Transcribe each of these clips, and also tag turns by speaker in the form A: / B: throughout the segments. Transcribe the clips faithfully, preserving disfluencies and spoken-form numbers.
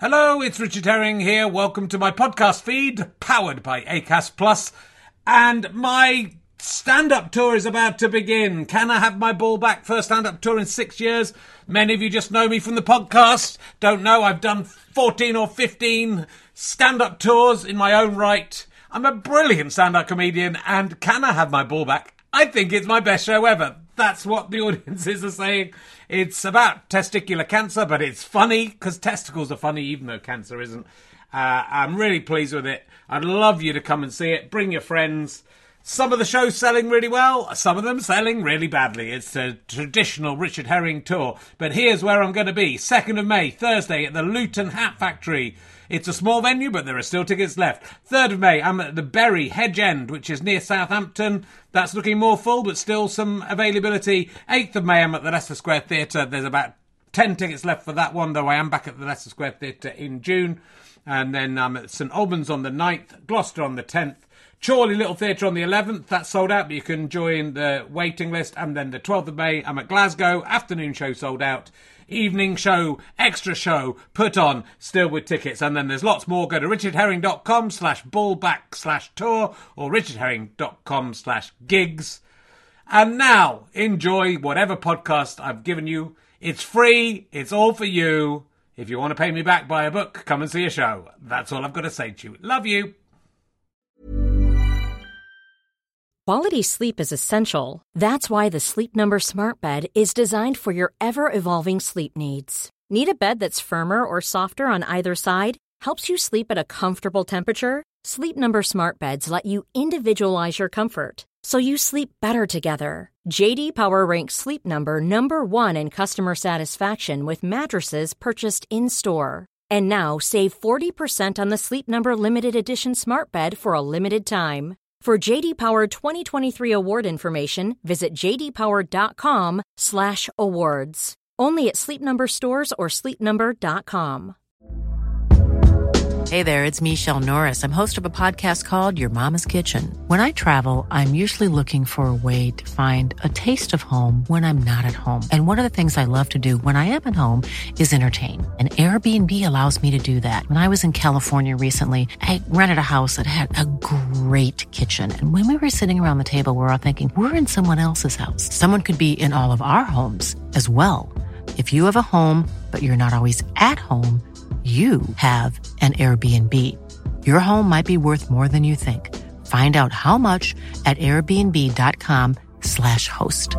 A: Hello, it's Richard Herring here. Welcome to my podcast feed, powered by Acast Plus. And my stand-up tour is about to begin. Can I have my ball back? First stand-up tour in six years. Many of you just know me from the podcast. Don't know, I've done fourteen or fifteen stand-up tours in my own right. I'm a brilliant stand-up comedian, and can I have my ball back? I think it's my best show ever. That's what the audiences are saying. It's about testicular cancer, but it's funny, because testicles are funny, even though cancer isn't. Uh, I'm really pleased with it. I'd love you to come and see it. Bring your friends. Some of the shows selling really well, some of them selling really badly. It's a traditional Richard Herring tour. But here's where I'm going to be. second of May, Thursday, at the Luton Hat Factory. It's a small venue, but there are still tickets left. third of May, I'm at the Bury Hedge End, which is near Southampton. That's looking more full, but still some availability. eighth of May, I'm at the Leicester Square Theatre. There's about ten tickets left for that one, though I am back at the Leicester Square Theatre in June. And then I'm at St Albans on the ninth, Gloucester on the tenth. Chorley Little Theatre on the eleventh, that's sold out, but you can join the waiting list. And then the twelfth of May, I'm at Glasgow, afternoon show sold out. Evening show, extra show, put on, still with tickets. And then there's lots more. Go to richardherring.com slash ballback slash tour or richardherring.com slash gigs. And now, enjoy whatever podcast I've given you. It's free, it's all for you. If you want to pay me back, buy a book, come and see a show. That's all I've got to say to you. Love you.
B: Quality sleep is essential. That's why the Sleep Number Smart Bed is designed for your ever-evolving sleep needs. Need a bed that's firmer or softer on either side? Helps you sleep at a comfortable temperature? Sleep Number Smart Beds let you individualize your comfort, so you sleep better together. J D Power ranks Sleep Number number one in customer satisfaction with mattresses purchased in-store. And now, save forty percent on the Sleep Number Limited Edition Smart Bed for a limited time. For J D Power twenty twenty-three award information, visit jdpower.com slash awards. Only at Sleep Number stores or sleep number dot com.
C: Hey there, it's Michelle Norris. I'm host of a podcast called Your Mama's Kitchen. When I travel, I'm usually looking for a way to find a taste of home when I'm not at home. And one of the things I love to do when I am at home is entertain. And Airbnb allows me to do that. When I was in California recently, I rented a house that had a great kitchen. And when we were sitting around the table, we were all thinking, we're in someone else's house. Someone could be in all of our homes as well. If you have a home, but you're not always at home, you have an Airbnb. Your home might be worth more than you think. Find out how much at airbnb.com slash host.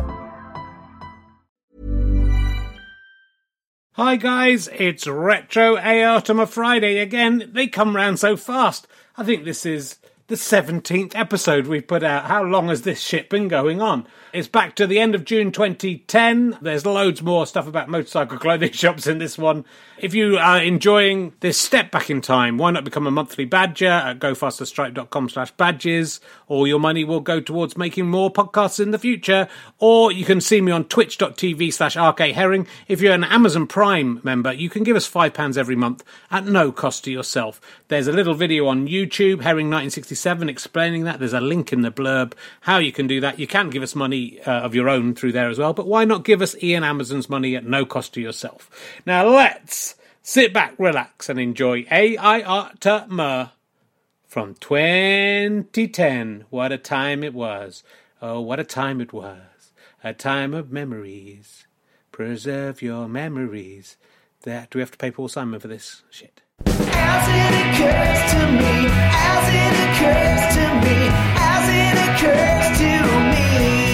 A: Hi guys, it's Retro Aortima Friday again. They come round so fast. I think this is the seventeenth episode we've put out. How long has this shit been going on? It's back to the end of June twenty ten. There's loads more stuff about motorcycle clothing shops in this one. If you are enjoying this step back in time, why not become a monthly badger at gofasterstripe.com slash badges. All your money will go towards making more podcasts in the future. Or you can see me on twitch.tv slash rkherring. If you're an Amazon Prime member, you can give us five pounds every month at no cost to yourself. There's a little video on YouTube, Herring nineteen sixty-seven, explaining that. There's a link in the blurb how you can do that. You can give us money uh, of your own through there as well, but why not give us Ian Amazon's money at no cost to yourself? Now let's sit back, relax, and enjoy Aortima from twenty ten. What a time it was. Oh, what a time it was. A time of memories. Preserve your memories. That, do we have to pay Paul Simon for this shit?
D: As it occurs to me, as it occurs to me, as it occurs to me.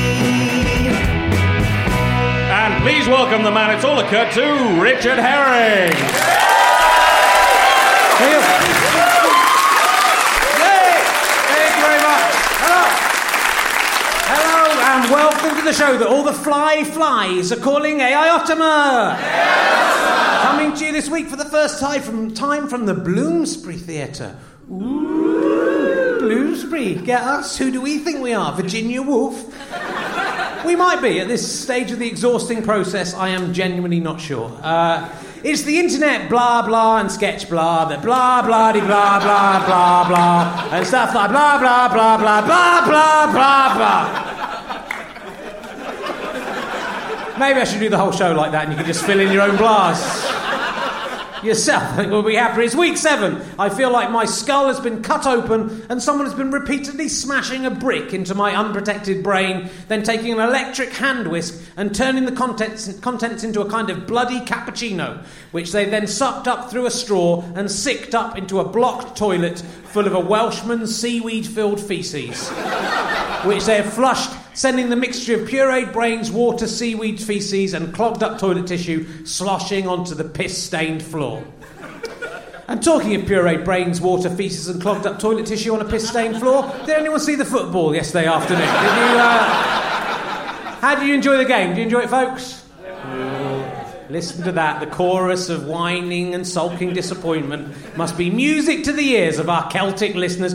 A: And please welcome the man it's all occurred to, Richard Herring. Thank you very much. Hello. Hello, and welcome to the show that all the fly flies are calling Aortima. Coming to you this week for the first time from time from the Bloomsbury Theatre. Ooh, Bloomsbury, get us? Who do we think we are? Virginia Woolf? We might be. At this stage of the exhausting process, I am genuinely not sure. Uh, it's the internet blah blah and sketch blah, the blah blah de blah blah blah blah, and stuff like blah blah blah blah blah blah blah blah. Maybe I should do the whole show like that and you can just fill in your own blahs. yourself will be happy. It's week seven. I feel like my skull has been cut open and someone has been repeatedly smashing a brick into my unprotected brain, then taking an electric hand whisk and turning the contents, contents into a kind of bloody cappuccino, which they then sucked up through a straw and sicked up into a blocked toilet full of a Welshman's seaweed-filled faeces, which they have flushed, sending the mixture of pureed brains, water, seaweed, faeces and clogged-up toilet tissue sloshing onto the piss-stained floor. And talking of pureed brains, water, faeces and clogged-up toilet tissue on a piss-stained floor, did anyone see the football yesterday afternoon? Did you, uh... How did you enjoy the game? Did you enjoy it, folks? Listen to that. The chorus of whining and sulking disappointment must be music to the ears of our Celtic listeners.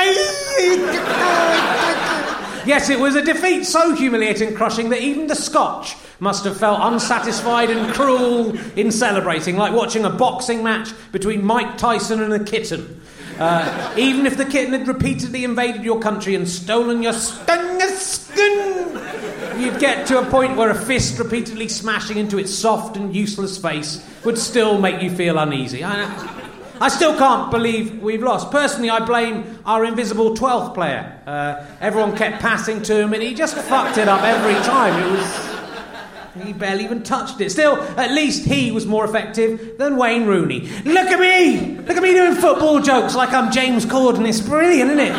A: Yes, it was a defeat so humiliating and crushing that even the Scotch must have felt unsatisfied and cruel in celebrating, like watching a boxing match between Mike Tyson and a kitten. Uh, even if the kitten had repeatedly invaded your country and stolen your skin, you'd get to a point where a fist repeatedly smashing into its soft and useless face would still make you feel uneasy. I, I still can't believe we've lost. Personally, I blame our invisible twelfth player. Uh, everyone kept passing to him and he just fucked it up every time. It was... He barely even touched it. Still, at least he was more effective than Wayne Rooney. Look at me! Look at me doing football jokes like I'm James Corden. It's brilliant, isn't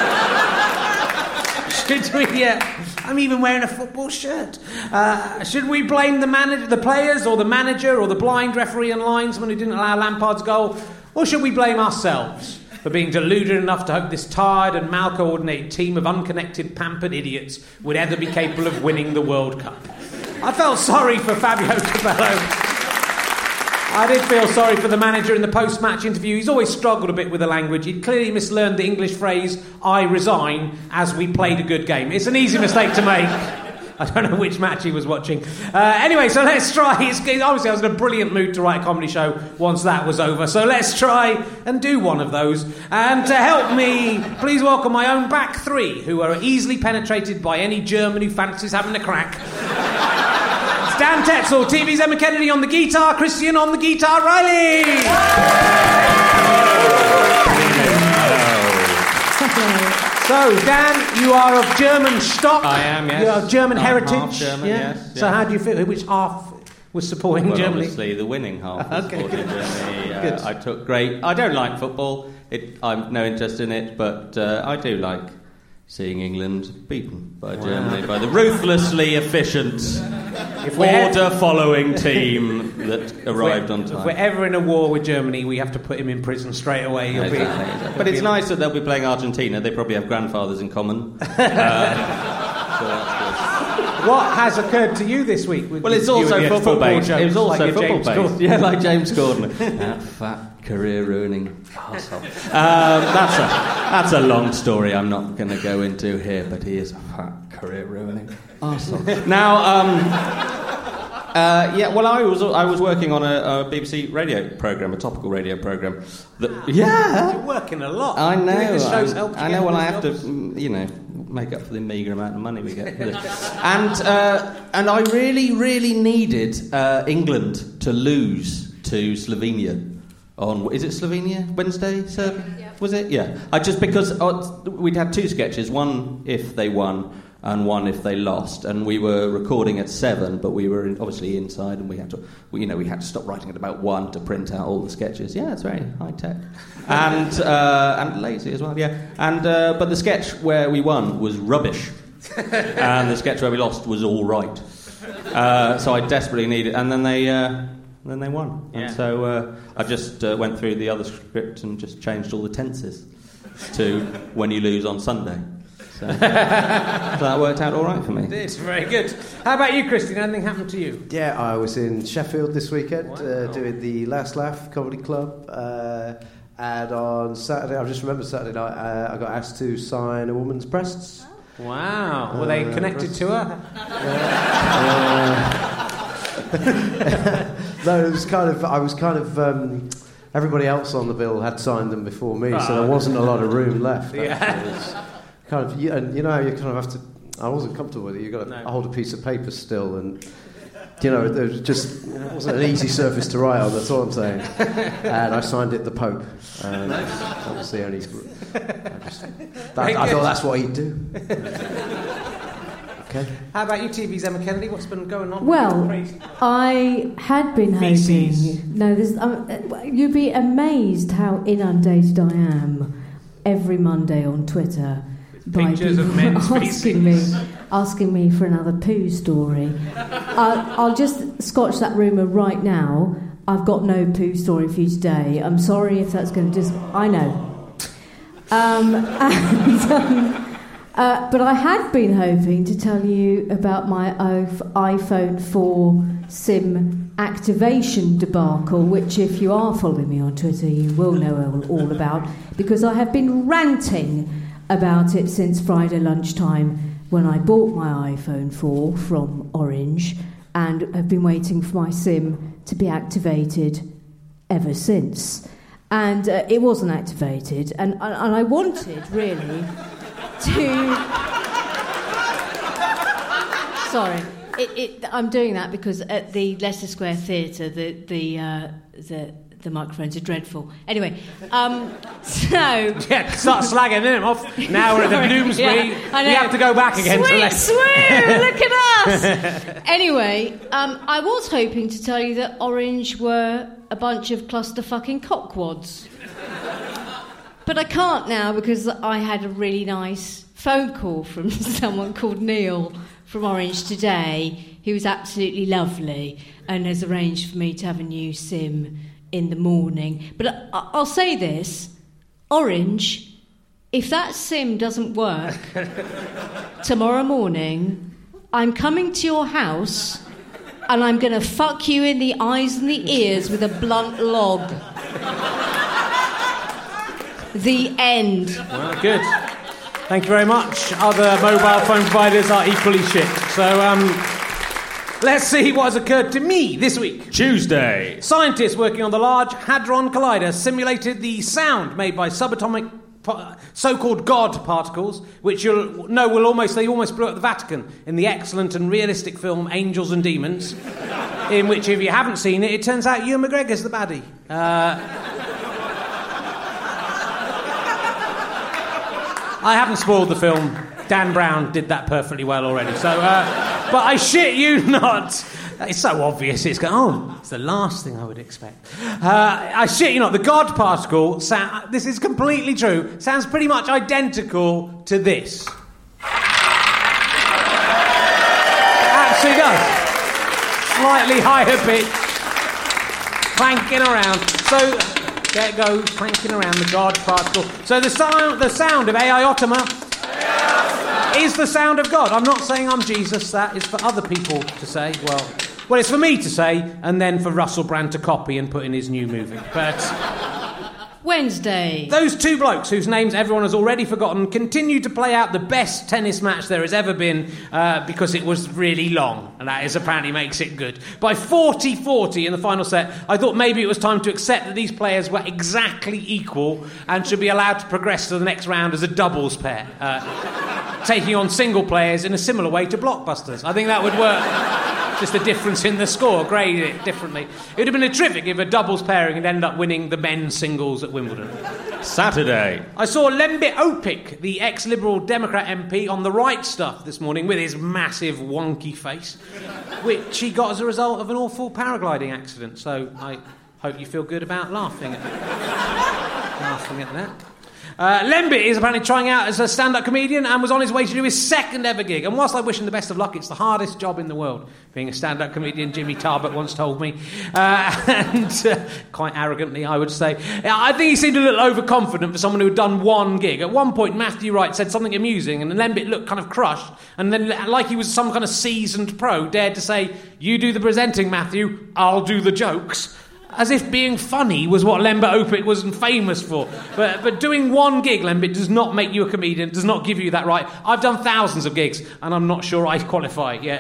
A: it? Should we... Uh, I'm even wearing a football shirt. Uh, should we blame the manager, the players, or the manager, or the blind referee and linesman who didn't allow Lampard's goal? Or should we blame ourselves for being deluded enough to hope this tired and mal-coordinated team of unconnected, pampered idiots would ever be capable of winning the World Cup? I felt sorry for Fabio Capello. I did feel sorry for the manager in the post-match interview. He's always struggled a bit with the language. He'd clearly mislearned the English phrase, I resign, as we played a good game. It's an easy mistake to make. I don't know which match he was watching. Uh, anyway, so let's try. It's, obviously, I was in a brilliant mood to write a comedy show once that was over. So let's try and do one of those. And to help me, please welcome my own back three, who are easily penetrated by any German who fancies having a crack. It's Dan Tetzel, T V's Emma Kennedy on the guitar, Christian on the guitar, Riley! So, Dan, you are of German stock.
E: I am, yes.
A: You are of German
E: I'm
A: heritage.
E: half German,
A: yeah?
E: yes.
A: So
E: yeah.
A: how do you feel? Which half was supporting
E: well,
A: Germany?
E: Obviously, the winning half was
A: Okay,
E: supporting
A: good.
E: Germany. Uh,
A: Good.
E: I took great... I don't like football. It, I've no interest in it, but uh, I do like seeing England beaten by
A: Wow.
E: Germany, by the ruthlessly efficient,
A: If we're ever-
E: order-following team that arrived on
A: If
E: time.
A: we're ever in a war with Germany, we have to put him in prison straight away. He'll be-
E: Exactly, exactly.
A: he'll
E: But
A: be
E: it's
A: in-
E: nice that they'll be playing Argentina. They probably have grandfathers in common. Uh, so that's good.
A: What has occurred to you this week? With
E: Well, it's
A: you
E: also
A: and your
E: football based.
A: jokes,
E: It was also
A: like your
E: football
A: James
E: based.
A: Corden?
E: Yeah, like James Corden. That fat career ruining arsehole. Um, that's a that's a long story. I'm not going to go into here, but he is a fat career ruining arsehole. Now, um, uh, yeah. Well, I was I was working on a, a B B C radio program, a topical radio program. That, yeah,
A: You're working a lot.
E: I know.
A: You think this show's
E: I,
A: helped you
E: I
A: get
E: know. Well,
A: more
E: I have
A: jobs?
E: to, mm, you know, make up for the meagre amount of money we get for this. and uh, and I really, really needed uh, England to lose to Slovenia on. Is it Slovenia Wednesday? Serbia? Yeah. Was it? Yeah. I just because uh, we'd had two sketches. One if they won. And one if they lost, and we were recording at seven, but we were in, obviously inside, and we had to, we, you know, we had to stop writing at about one to print out all the sketches. Yeah, it's very high tech, and uh, and lazy as well. Yeah, and uh, but the sketch where we won was rubbish, and the sketch where we lost was all right. Uh, so I desperately needed, and then they. Uh, then they won,
A: Yeah.
E: and so uh, I just uh, went through the other script and just changed all the tenses to when you lose on Sunday. So, so that worked out all right for me.
A: It's very good. How about you, Christine? Anything happened to you?
F: Yeah, I was in Sheffield this weekend
A: Wow.
F: uh, doing the Last Laugh Comedy Club. Uh, and on Saturday, I just remembered Saturday night, uh, I got asked to sign a woman's breasts.
A: Wow. Were they
F: Uh,
A: connected to her?
F: Uh, no, it was kind of, I was kind of, um, everybody else on the bill had signed them before me, so there wasn't a lot of room left.
A: Yeah.
F: It was kind of, you, and you know, you kind of have to, I wasn't comfortable with it, you've got to
A: No.
F: hold a piece of paper still, and you know, it was just it wasn't an easy surface to write on. That's all I'm saying. And I signed it the Pope. And that was the only. I, just, that, I thought that's what he'd do. Okay.
G: How about you, T V's Emma Kennedy? What's been going on?
H: Well, I had been
G: Feces.
H: hoping. No, there's, um, you'd be amazed how inundated I am every Monday on Twitter by
A: Pictures of
H: people
A: men's
H: asking
A: feces.
H: me, asking me for another poo story. uh, I'll just scotch that rumour right now. I've got no poo story for you today. I'm sorry if that's going to just. I know. Um, and. Um, Uh, but I had been hoping to tell you about my iPhone four SIM activation debacle, which, if you are following me on Twitter, you will know all, all about, because I have been ranting about it since Friday lunchtime when I bought my iPhone four from Orange and have been waiting for my SIM to be activated ever since. And uh, it wasn't activated, and, and I wanted, really... To sorry, it, it, I'm doing that because at the Leicester Square Theatre, the the uh, the the microphones are dreadful. Anyway, um, so
G: Yeah, start slagging them off. Now we're at the Bloomsbury.
H: Yeah, I know.
G: We have to go back again.
H: Sweet,
G: to Leicester.
H: sweet, look at us. Anyway, um, I was hoping to tell you that Orange were a bunch of cluster fucking cockwads. But I can't now because I had a really nice phone call from someone called Neil from Orange today, who was absolutely lovely and has arranged for me to have a new SIM in the morning. But I- I'll say this, Orange, if that SIM doesn't work tomorrow morning, I'm coming to your house and I'm going to fuck you in the eyes and the ears with a blunt log. The end.
G: Well, good. Thank you very much. Other mobile phone providers are equally shit. So, um, let's see what has occurred to me this week.
A: Tuesday.
G: Scientists working on the Large Hadron Collider simulated the sound made by subatomic pa- so-called God particles, which you'll know will almost they almost blew up the Vatican in the excellent and realistic film Angels and Demons, in which, if you haven't seen it, it turns out Ewan McGregor's the baddie. Uh, I haven't spoiled the film. Dan Brown did that perfectly well already. So, uh, but I shit you not. It's so obvious. It's going, oh, it's the last thing I would expect. Uh, I shit you not. The God particle, sound, this is completely true, sounds pretty much identical to this. Actually does. Slightly higher pitch. Clanking around. So... There it goes, clanking around the God particle. So the sound, the sound of Aeotoma is the sound of God. I'm not saying I'm Jesus. That is for other people to say. Well, well, it's for me to say, and then for Russell Brand to copy and put in his new movie. But
H: Wednesday.
G: those two blokes, whose names everyone has already forgotten, continue to play out the best tennis match there has ever been uh, because it was really long, and that is apparently makes it good. By forty forty in the final set, I thought maybe it was time to accept that these players were exactly equal and should be allowed to progress to the next round as a doubles pair, uh, taking on single players in a similar way to Blockbusters. I think that would work. Just a difference in the score, grade it differently. It would have been a terrific if a doubles pairing had ended up winning the men's singles at Wimbledon.
A: Saturday.
G: I saw Lembit Opik, the ex-Liberal Democrat M P, on the right stuff this morning with his massive wonky face, which he got as a result of an awful paragliding accident. So I hope you feel good about laughing at that. laughing at that. Uh, Lembit is apparently trying out as a stand-up comedian and was on his way to do his second ever gig. And whilst I wish him the best of luck, it's the hardest job in the world, being a stand-up comedian, Jimmy Tarbert once told me. Uh, and uh, quite arrogantly, I would say. I think he seemed a little overconfident for someone who had done one gig. At one point, Matthew Wright said something amusing, and Lembit looked kind of crushed, and then, like he was some kind of seasoned pro, dared to say, "You do the presenting, Matthew, I'll do the jokes." As if being funny was what Lembit Opik wasn't famous for. But but doing one gig, Lembit, does not make you a comedian, does not give you that right. I've done thousands of gigs, and I'm not sure I qualify yet.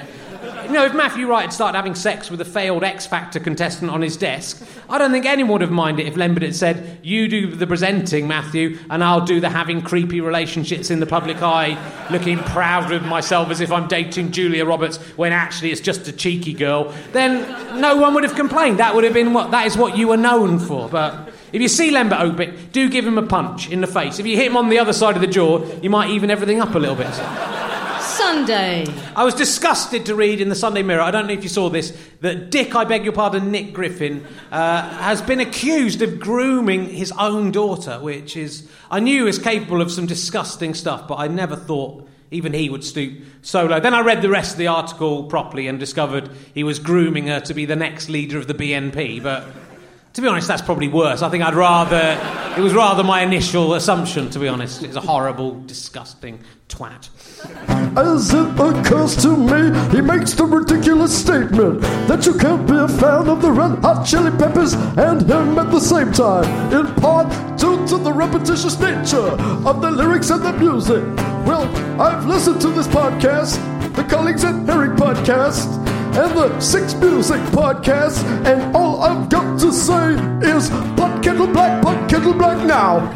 G: You know, if Matthew Wright had started having sex with a failed X Factor contestant on his desk, I don't think anyone would have minded if Lembert had said, you do the presenting, Matthew, and I'll do the having creepy relationships in the public eye, looking proud of myself as if I'm dating Julia Roberts when actually it's just a cheeky girl. Then no one would have complained. That would have been what, that is what you were known for. But if you see Lembert Opit, do give him a punch in the face. If you hit him on the other side of the jaw, you might even everything up a little bit.
H: Sunday.
G: I was disgusted to read in the Sunday Mirror, I don't know if you saw this, that Dick, I beg your pardon, Nick Griffin, uh, has been accused of grooming his own daughter, which is, I knew he was capable of some disgusting stuff, but I never thought even he would stoop so low. Then I read the rest of the article properly and discovered he was grooming her to be the next leader of the B N P, but to be honest, that's probably worse. I think I'd rather... It was rather my initial assumption, to be honest. It's a horrible, disgusting twat.
I: As it occurs to me, he makes the ridiculous statement that you can't be a fan of the Red Hot Chili Peppers and him at the same time, in part due to the repetitious nature of the lyrics and the music. Well, I've listened to this podcast, the Colleagues and Herring podcast, and the Six Music podcast, and all I've got to say is pot kettle black, pot kettle black now.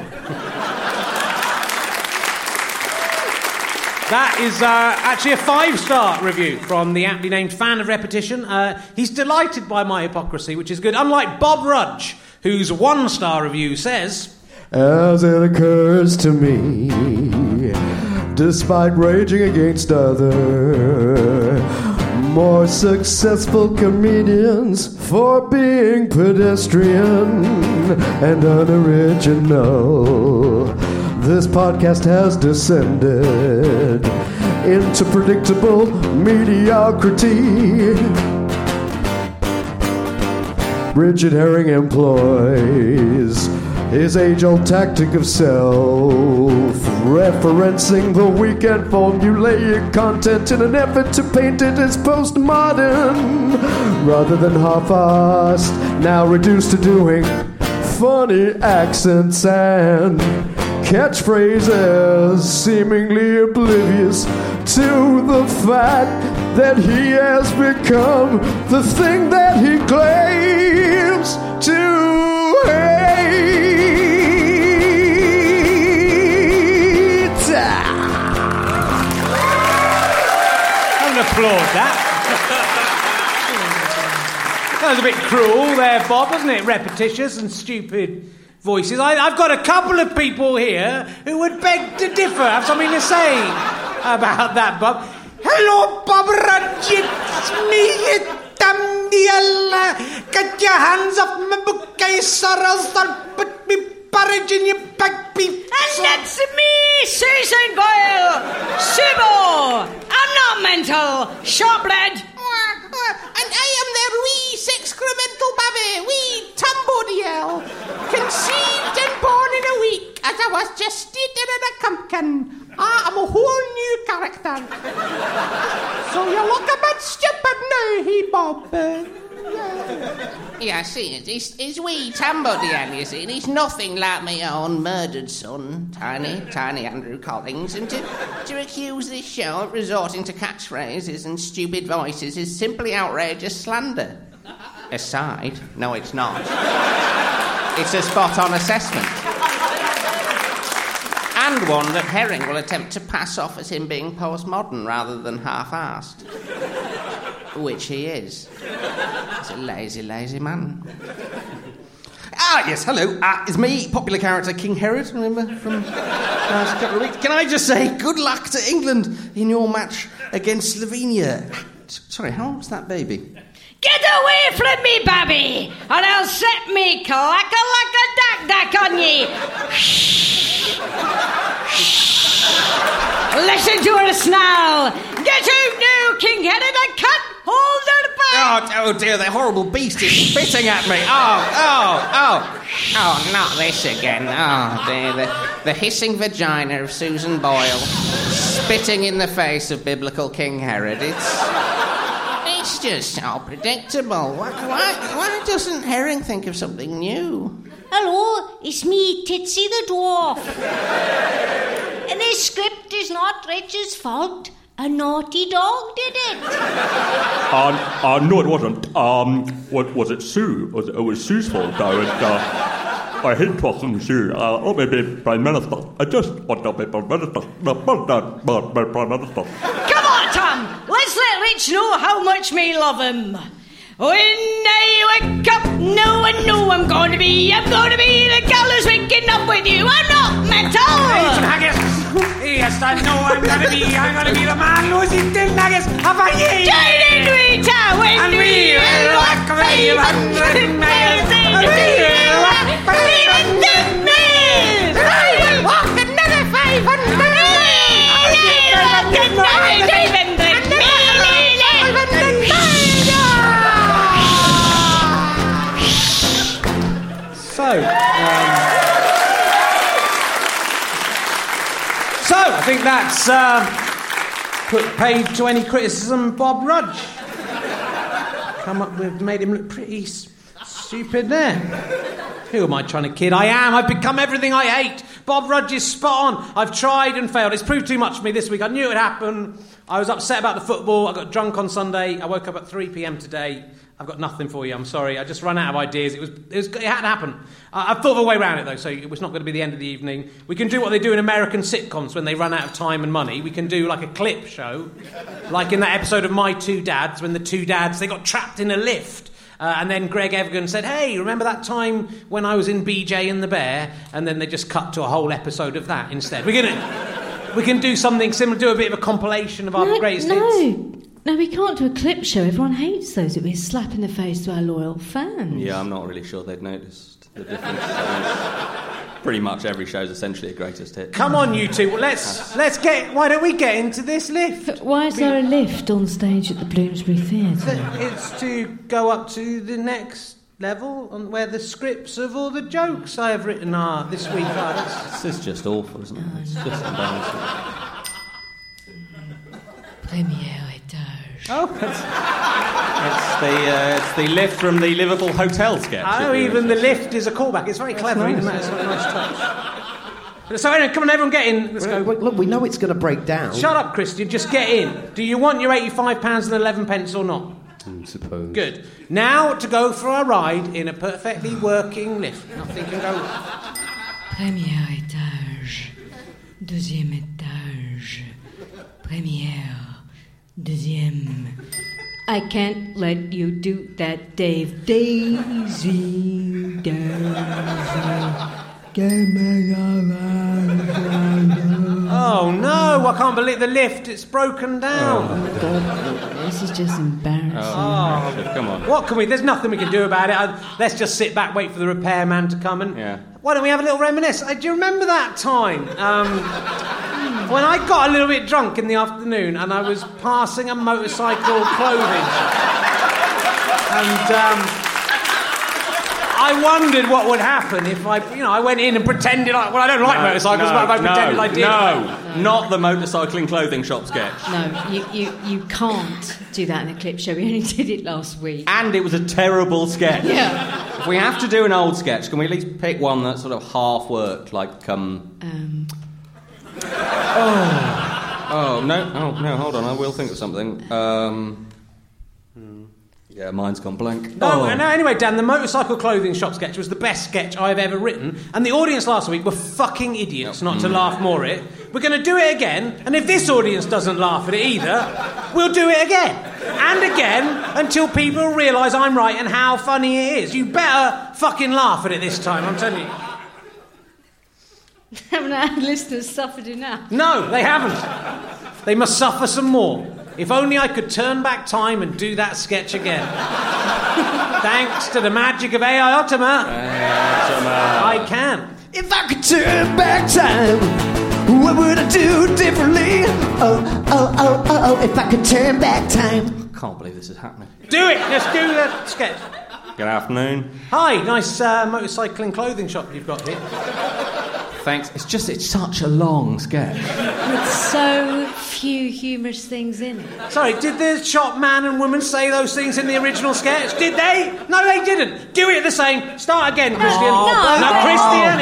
G: That is uh, actually a five-star review from the aptly named fan of repetition. Uh, he's delighted by my hypocrisy, which is good. Unlike Bob Rudge, whose one-star review says...
I: As it occurs to me, despite raging against other more successful comedians for being pedestrian and unoriginal, this podcast has descended into predictable mediocrity. Richard Herring employs his age-old tactic of self-referencing the weekend formulaic content in an effort to paint it as postmodern rather than half-assed, now reduced to doing funny accents and catchphrases, seemingly oblivious to the fact that he has become the thing that he claims to hate.
G: I don't applaud that. That was a bit cruel there, Bob, wasn't it? Repetitious and stupid voices. I, I've got a couple of people here who would beg to differ, have something to say about that, Bob. Hello, Bob Rudge, it's me, Tamdiella. Get your hands off my bookcase or else I'll put me porridge in your back beef.
J: And that's me, Susan Boyle. Sybil, I'm not mental. Shortbread.
K: And I am the wee sexcremental babby, wee Tambodiel, conceived and born in a week as I was just eating in a pumpkin. I am a whole new character. So you look a bit stupid now, he Bob. Uh, yeah.
L: Yeah, I see, it's, it's wee Tambodiel, you see, and he's nothing like my own murdered son, tiny, tiny Andrew Collins, and to, to accuse this show of resorting to catchphrases and stupid voices is simply outrageous slander. Aside, no, it's not. It's a spot-on assessment. And one that Herring will attempt to pass off as him being postmodern rather than half-assed. Which he is. He's a lazy, lazy man. Ah, yes, hello. Uh, it's me, popular character King Herod, remember, from last couple of weeks. Can I just say good luck to England in your match against Slovenia? Sorry, how old's that baby?
J: Get away from me, babby, or I'll set me clack-a-lack-a-dack-dack on ye. Shh. Listen to her snarl. Get out now, King Herod, I can't hold her back.
L: Oh, oh dear, that horrible beast is spitting at me. Oh, oh, oh. Oh, not this again. Oh, dear, the, the hissing vagina of Susan Boyle spitting in the face of biblical King Herod. It's... It's just so predictable. Why, why, why doesn't Herring think of something new?
J: Hello, it's me, Titsy the Dwarf. And this script is not Richard's fault. A naughty dog did it.
M: Uh, uh, no, it wasn't. Um, what was it? Sue? Was it, it was Sue's fault, though. And, uh, I hate talking Sue. Uh, oh, maybe Prime Minister. I just want to be Prime Minister. Not Prime Minister.
J: Come on, Tom. Let's let Rich know how much we love him. When I wake up, no one know I'm going to be. I'm going to be the girl who's waking up with you. I'm not metal.
G: Hey, some haggis. Yes, I know I'm going to be. I'm going to be the man who's eating nuggets. How about you?
J: Join in, Rita. When
G: And we will walk five hundred miles. And we will walk five hundred miles. And I will walk another five hundred miles. So, um, so I think that's uh, put paid to any criticism. Bob Rudge come up with made him look pretty s- stupid there. Who am I trying to kid? I am. I've become everything I hate. Bob Rudge is spot on. I've tried and failed. It's proved too much for me this week. I knew it would happen. I was upset about the football. I got drunk on Sunday. I woke up at three p.m. today. I've got nothing for you. I'm sorry. I just ran out of ideas. It was, it, was, it had to happen. Uh, I've thought of a way around it, though, so it was not going to be the end of the evening. We can do what they do in American sitcoms when they run out of time and money. We can do like a clip show, like in that episode of My Two Dads, when the two dads, they got trapped in a lift. Uh, and then Greg Evigan said, hey, remember that time when I was in B J and the Bear? And then they just cut to a whole episode of that instead. We're gonna, we can do something similar, do a bit of a compilation of our
H: no,
G: greatest
H: no.
G: hits.
H: No, we can't do a clip show. Everyone hates those. It'd be a slap in the face to our loyal fans.
E: Yeah, I'm not really sure they'd noticed the difference. Pretty much every show's essentially a greatest hit.
G: Come on, you two. Well, let's let's get. Why don't we get into this lift?
H: But why is there a lift on stage at the Bloomsbury Theatre?
G: It's to go up to the next level, on where the scripts of all the jokes I have written are this week. Are. That's...
E: This is just awful, isn't it? It's just embarrassing.
H: Première étage.
G: Oh,
E: it's the uh, it's the lift from the Liverpool hotel sketch.
G: Oh, even the lift is a callback. It's very clever,
F: nice.
G: isn't that? It's a nice touch. So anyway, come on, everyone, get in. Let's go.
F: Look, look, we know it's going to break down.
G: Shut up, Christian. Just get in. Do you want your eighty-five pounds and eleven pence or not?
F: I suppose.
G: Good. Now to go for a ride in a perfectly working lift. Nothing can go.
H: Première étage. Deuxième étage. Première. Deuxième. I can't let you do that, Dave. Daisy, Daisy.
G: Oh no, I can't believe the lift, it's broken down.
H: Oh, God. This is just embarrassing.
G: Oh,
E: come on.
G: What can we, there's nothing we can do about it. I, let's just sit back, wait for the repairman to come and...
E: Yeah.
G: Why don't we have a little reminisce? Uh, do you remember that time? Um, when I got a little bit drunk in the afternoon and I was passing a motorcycle clothing shop. And... Um, I wondered what would happen if I, you know, I went in and pretended I... Well, I don't like
E: No,
G: motorcycles,
E: no,
G: but if I pretended
E: no,
G: I did...
E: No, not the motorcycling clothing shop sketch.
H: No, you, you, you can't do that in a clip show. We only did it last week.
E: And it was a terrible sketch.
H: Yeah.
E: If we have to do an old sketch, can we at least pick one that's sort of half worked, like um?
H: Um.
E: Oh. Oh no! Oh no! Hold on, I will think of something. Um. Yeah, mine's gone blank.
G: No,
E: oh.
G: no, anyway, Dan, the motorcycle clothing shop sketch was the best sketch I've ever written, and the audience last week were fucking idiots not to laugh more at it. We're going to do it again, and if this audience doesn't laugh at it either, we'll do it again. And again, until people realise I'm right and how funny it is. You better fucking laugh at it this time, I'm telling you.
H: Haven't our listeners suffered enough?
G: No, they haven't. They must suffer some more. If only I could turn back time and do that sketch again. Thanks to the magic of A I Ottoman. I can.
D: If I could turn back time, what would I do differently? Oh, oh, oh, oh, oh, if I could turn back time.
E: I can't believe this is happening.
G: Do it! Let's do that sketch.
E: Good afternoon.
G: Hi, nice uh, motorcycling clothing shop you've got here.
E: Thanks. It's just, it's such a long sketch.
H: With so few humorous things in it.
G: Sorry, did the shop man and woman say those things in the original sketch? Did they? No, they didn't. Do it the same. Start again, Christian.
H: no,
G: no
H: no.
G: Christian. It goes...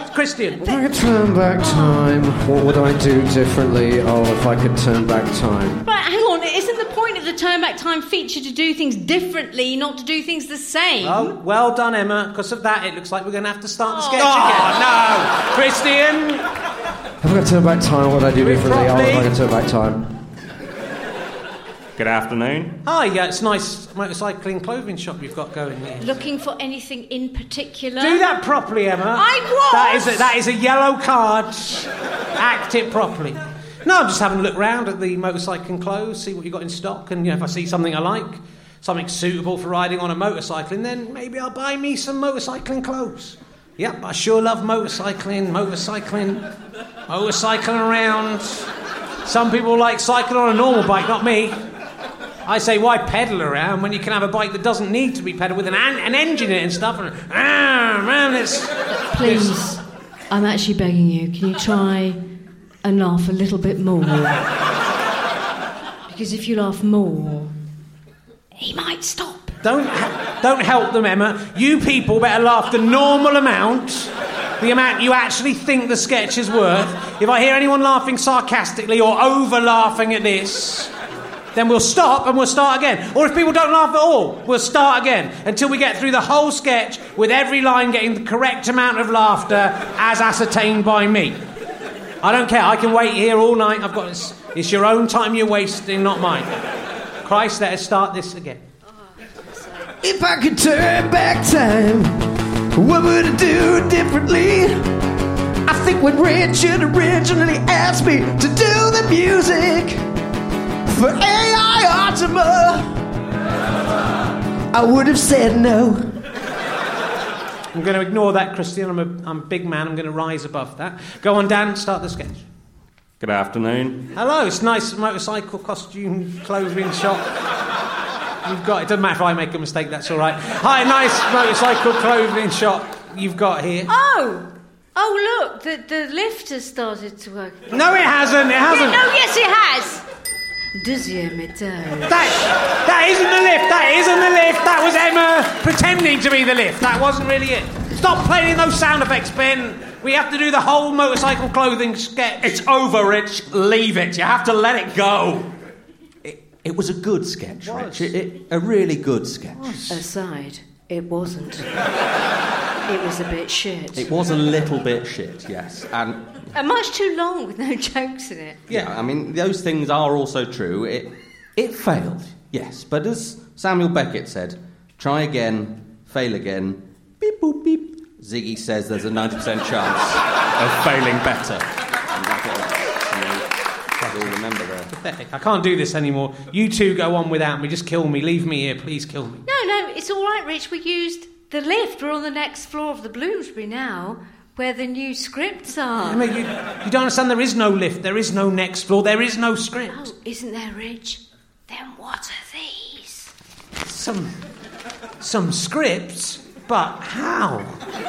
G: Christian.
F: If I could turn back time, what would I do differently? Oh, if I could turn back time.
J: Right, hang on. Isn't the point of the Turn Back Time feature to do things differently, not to do things the same?
G: Oh, well done, Emma. Because of that, it looks like we're going to have to start the
J: Oh.
G: sketch
J: Oh,
G: again. No! Christian!
F: If I could turn back time, what would I do
G: Do it
F: differently? Oh, if I
G: properly.
F: could turn back time.
M: Good afternoon.
G: Hi, yeah, it's a nice motorcycling clothing shop you've got going here.
J: Looking for anything in particular?
G: Do that properly, Emma.
J: I was!
G: That is a, that is a yellow card. Act it properly. No, I'm just having a look round at the motorcycling clothes, see what you've got in stock, and you know, if I see something I like, something suitable for riding on a motorcycle, and then maybe I'll buy me some motorcycling clothes. Yep, I sure love motorcycling, motorcycling, motorcycling around. Some people like cycling on a normal bike, not me. I say, why pedal around when you can have a bike that doesn't need to be pedalled with an, an, an engine in it and stuff? And, ah, man, it's...
H: Please,
G: it's-
H: I'm actually begging you, can you try and laugh a little bit more? Because if you laugh more,
J: He might stop.
G: Don't, don't help them, Emma. You people better laugh the normal amount, the amount you actually think the sketch is worth. If I hear anyone laughing sarcastically or over-laughing at this, then we'll stop and we'll start again. Or if people don't laugh at all, we'll start again until we get through the whole sketch with every line getting the correct amount of laughter as ascertained by me. I don't care. I can wait here all night. I've got this. It's your own time you're wasting, not mine. Christ, let us start this again.
D: If I could turn back time, what would I do differently? I think when Richard originally asked me to do the music for A I Optima, I would have said no.
G: I'm going to ignore that, Christian. I'm a, I'm a big man. I'm going to rise above that. Go on, Dan, start the sketch.
M: Good afternoon.
G: Hello, it's a nice motorcycle costume clothing shop. You've got, it doesn't matter if I make a mistake, that's all right. Hi, nice motorcycle clothing shop you've got here.
J: Oh! Oh, look, the, the lift has started to work.
G: No, it hasn't, it hasn't.
J: Yeah, no, yes, it has. Deuxième étage.
G: That, that isn't the lift, that isn't the lift. That was Emma pretending to be the lift. That wasn't really it. Stop playing those sound effects, Ben. We have to do the whole motorcycle clothing sketch.
E: It's over, Rich. Leave it. You have to let it go. It, it was a good sketch, Rich. It, it, a really good sketch.
H: aside, it wasn't. It was a bit shit.
E: It was a little bit shit, yes. And
J: And much too long with no jokes in it.
E: yeah, I mean, those things are also true. It it failed, yes. But as Samuel Beckett said, try again, fail again, beep, boop, beep. Ziggy says there's a ninety percent chance of failing better. And that's what we'll remember there.
G: Pathetic. I can't do this anymore. You two go on without me. Just kill me. Leave me here. Please kill me.
J: No, no, it's all right, Rich. We used the lift. We're on the next floor of the Bloomsbury now, where the new scripts are.
G: I mean, you, you don't understand. There is no lift. There is no next floor. There is no script.
J: Oh, isn't there, Rich? Then what are these?
G: Some, some scripts, but how?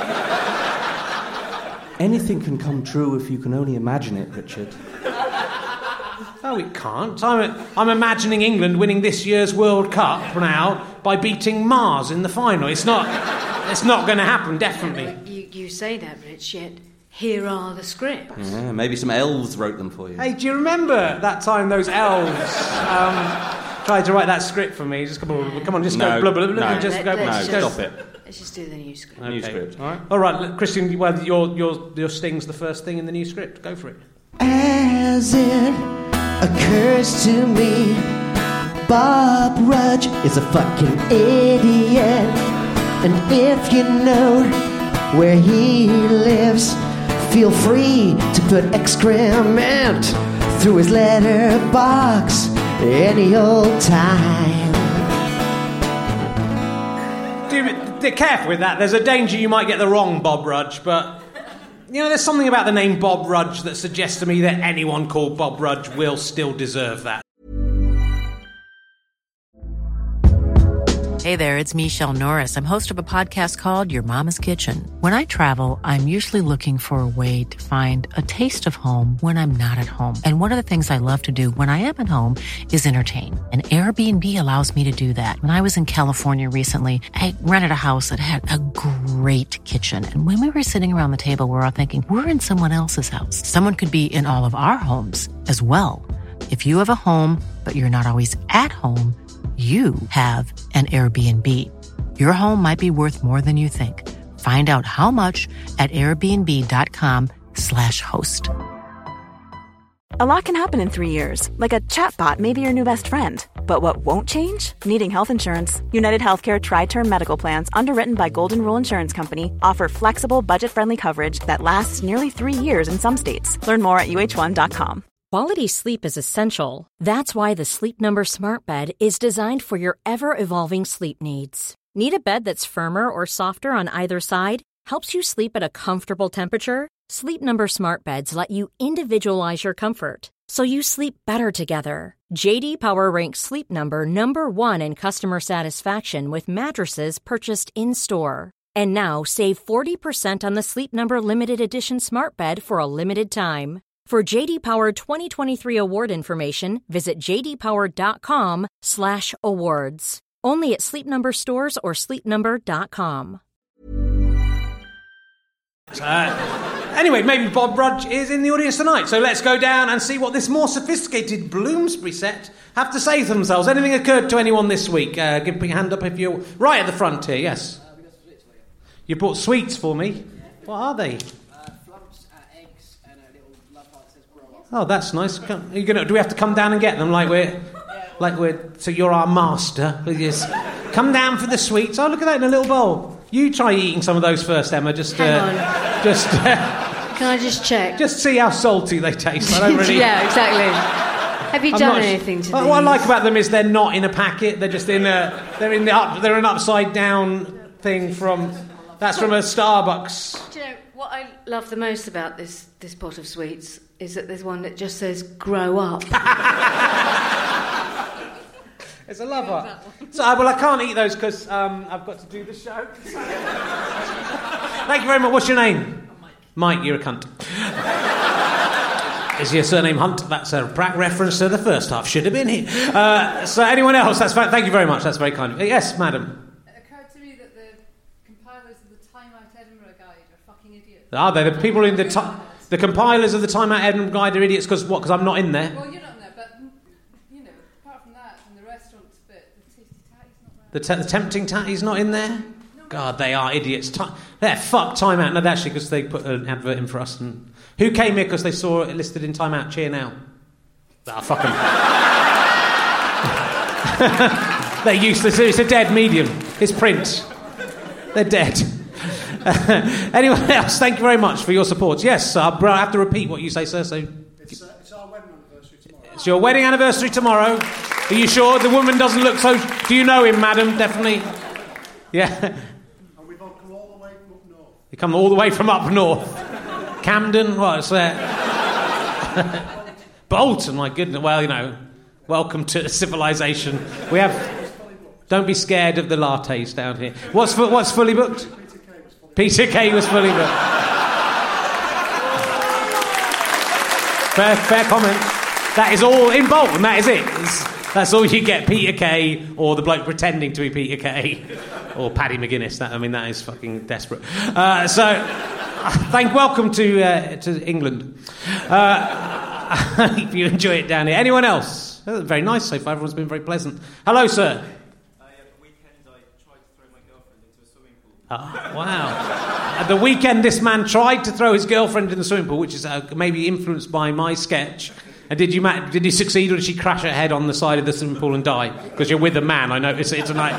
E: Anything can come true if you can only imagine it, Richard.
G: No, it can't. I'm, I'm imagining England winning this year's World Cup now by beating Mars in the final. It's not. It's not going to happen. Definitely.
H: You, you say that, Rich, yet here are the scripts.
E: Yeah, maybe some elves wrote them for you.
G: Hey, do you remember that time those elves um, tried to write that script for me? Just come on, come on, just
E: No,
G: go. Blah, blah, blah,
E: no,
G: just
H: Let-
G: go.
H: let's
G: just
H: just-
G: go.
E: Stop it.
H: Let's just do the new script.
E: New
G: Okay.
E: script.
G: All right. All right, Christian. Well, your your your sting's the first thing in the new script. Go for it.
D: As it occurs to me, Bob Rudge is a fucking idiot. And if you know where he lives, feel free to put excrement through his letterbox any old time.
G: Do, be careful with that. There's a danger you might get the wrong Bob Rudge, but you know, there's something about the name Bob Rudge that suggests to me that anyone called Bob Rudge will still deserve that.
C: Hey there, it's Michelle Norris. I'm host of a podcast called Your Mama's Kitchen. When I travel, I'm usually looking for a way to find a taste of home when I'm not at home. And one of the things I love to do when I am at home is entertain. And Airbnb allows me to do that. When I was in California recently, I rented a house that had a great kitchen. And when we were sitting around the table, we were all thinking, we're in someone else's house. Someone could be in all of our homes as well. If you have a home, but you're not always at home, you have an Airbnb. Your home might be worth more than you think. Find out how much at airbnb.com slash host.
N: A lot can happen in three years, like a chatbot may be your new best friend. But what won't change? Needing health insurance. United Healthcare Tri-Term Medical Plans, underwritten by Golden Rule Insurance Company, offer flexible, budget-friendly coverage that lasts nearly three years in some states. Learn more at U H one dot com.
B: Quality sleep is essential. That's why the Sleep Number Smart Bed is designed for your ever-evolving sleep needs. Need a bed that's firmer or softer on either side? Helps you sleep at a comfortable temperature? Sleep Number Smart Beds let you individualize your comfort, so you sleep better together. J D Power ranks Sleep Number number one in customer satisfaction with mattresses purchased in-store. And now save forty percent on the Sleep Number Limited Edition Smart Bed for a limited time. For J D Power twenty twenty-three award information, visit jdpower.com slash awards. Only at Sleep Number stores or sleep number dot com.
G: Uh, anyway, maybe Bob Rudge is in the audience tonight, so let's go down and see what this more sophisticated Bloomsbury set have to say for themselves. Anything occurred to anyone this week? Uh, give me a hand up if you're right at the front here, yes. Uh, we got some sweets for you. You brought sweets for me? Yeah. What are they? Oh, that's nice. Come, are you gonna, do we have to come down and get them like we're... Like we're... So you're our master. Just come down for the sweets. Oh, look at that in a little bowl. You try eating some of those first, Emma. Just...
H: Hang
G: uh,
H: on.
G: Just... Uh,
H: Can I just check?
G: Just see how salty they taste. I don't really...
H: yeah, exactly. Have you
G: I'm
H: done
G: not,
H: anything to
G: What
H: these?
G: I like about them is they're not in a packet. They're just in a... They're in the up... They're an upside down thing from... That's from a Starbucks.
H: Do you know, what I love the most about this, this pot of sweets is that there's one that just says, grow up.
G: It's a lover. So, well, I can't eat those because um, I've got to do the show. Thank you very much. What's your name? Mike. Mike, you're a cunt. Is your surname Hunt? That's a Pratt reference to the first half. Should have been here. Uh, so, anyone else? That's fa- Thank you very much. That's very kind of you. Yes, madam.
O: It occurred to me that the compilers of the Time Out Edinburgh Guide are fucking idiots.
G: Are they? The people in the... Ti- the compilers of the Time Out Edinburgh Guide are idiots because what? Because I'm not in there.
O: Well, you're not in there, but, you know, apart from that and the restaurants bit, the tasty tatty's not there.
G: The, te- the tempting tatty's not in there? God, they are idiots. Ti- they're fuck Time Out. No, actually, because they put an advert in for us. And who came here because they saw it listed in Time Out? Cheer now. Ah, fuck them. They're useless. It's a dead medium. It's print. They're dead. Anyone else? Thank you very much for your support. Yes, uh, I have to repeat what you say, sir. So
P: it's, uh, it's our wedding anniversary tomorrow.
G: It's your wedding anniversary tomorrow. Are you sure? The woman doesn't look so... Do you know him, madam? Definitely. Yeah.
P: And we've all come all the way from up north.
G: You come all the way from up north. Camden, what's that? Bolton, my goodness. Well, you know, welcome to civilization. We have... Don't be scared of the lattes down here. What's fu- what's fully booked? Peter Kay was fully booked. Fair, fair comment. That is all in Bolton. That is it. It's, that's all you get. Peter Kay or the bloke pretending to be Peter Kay or Paddy McGuinness. That I mean, that is fucking desperate. Uh, so, thank. Welcome to uh, to England. Uh, I hope you enjoy it down here. Anyone else? Oh, very nice so far. Everyone's been very pleasant. Hello, sir. Oh, wow. At the weekend, this man tried to throw his girlfriend in the swimming pool, which is uh, maybe influenced by my sketch. And did you ma- did he succeed, or did she crash her head on the side of the swimming pool and die? Because you're with a man, I notice it tonight.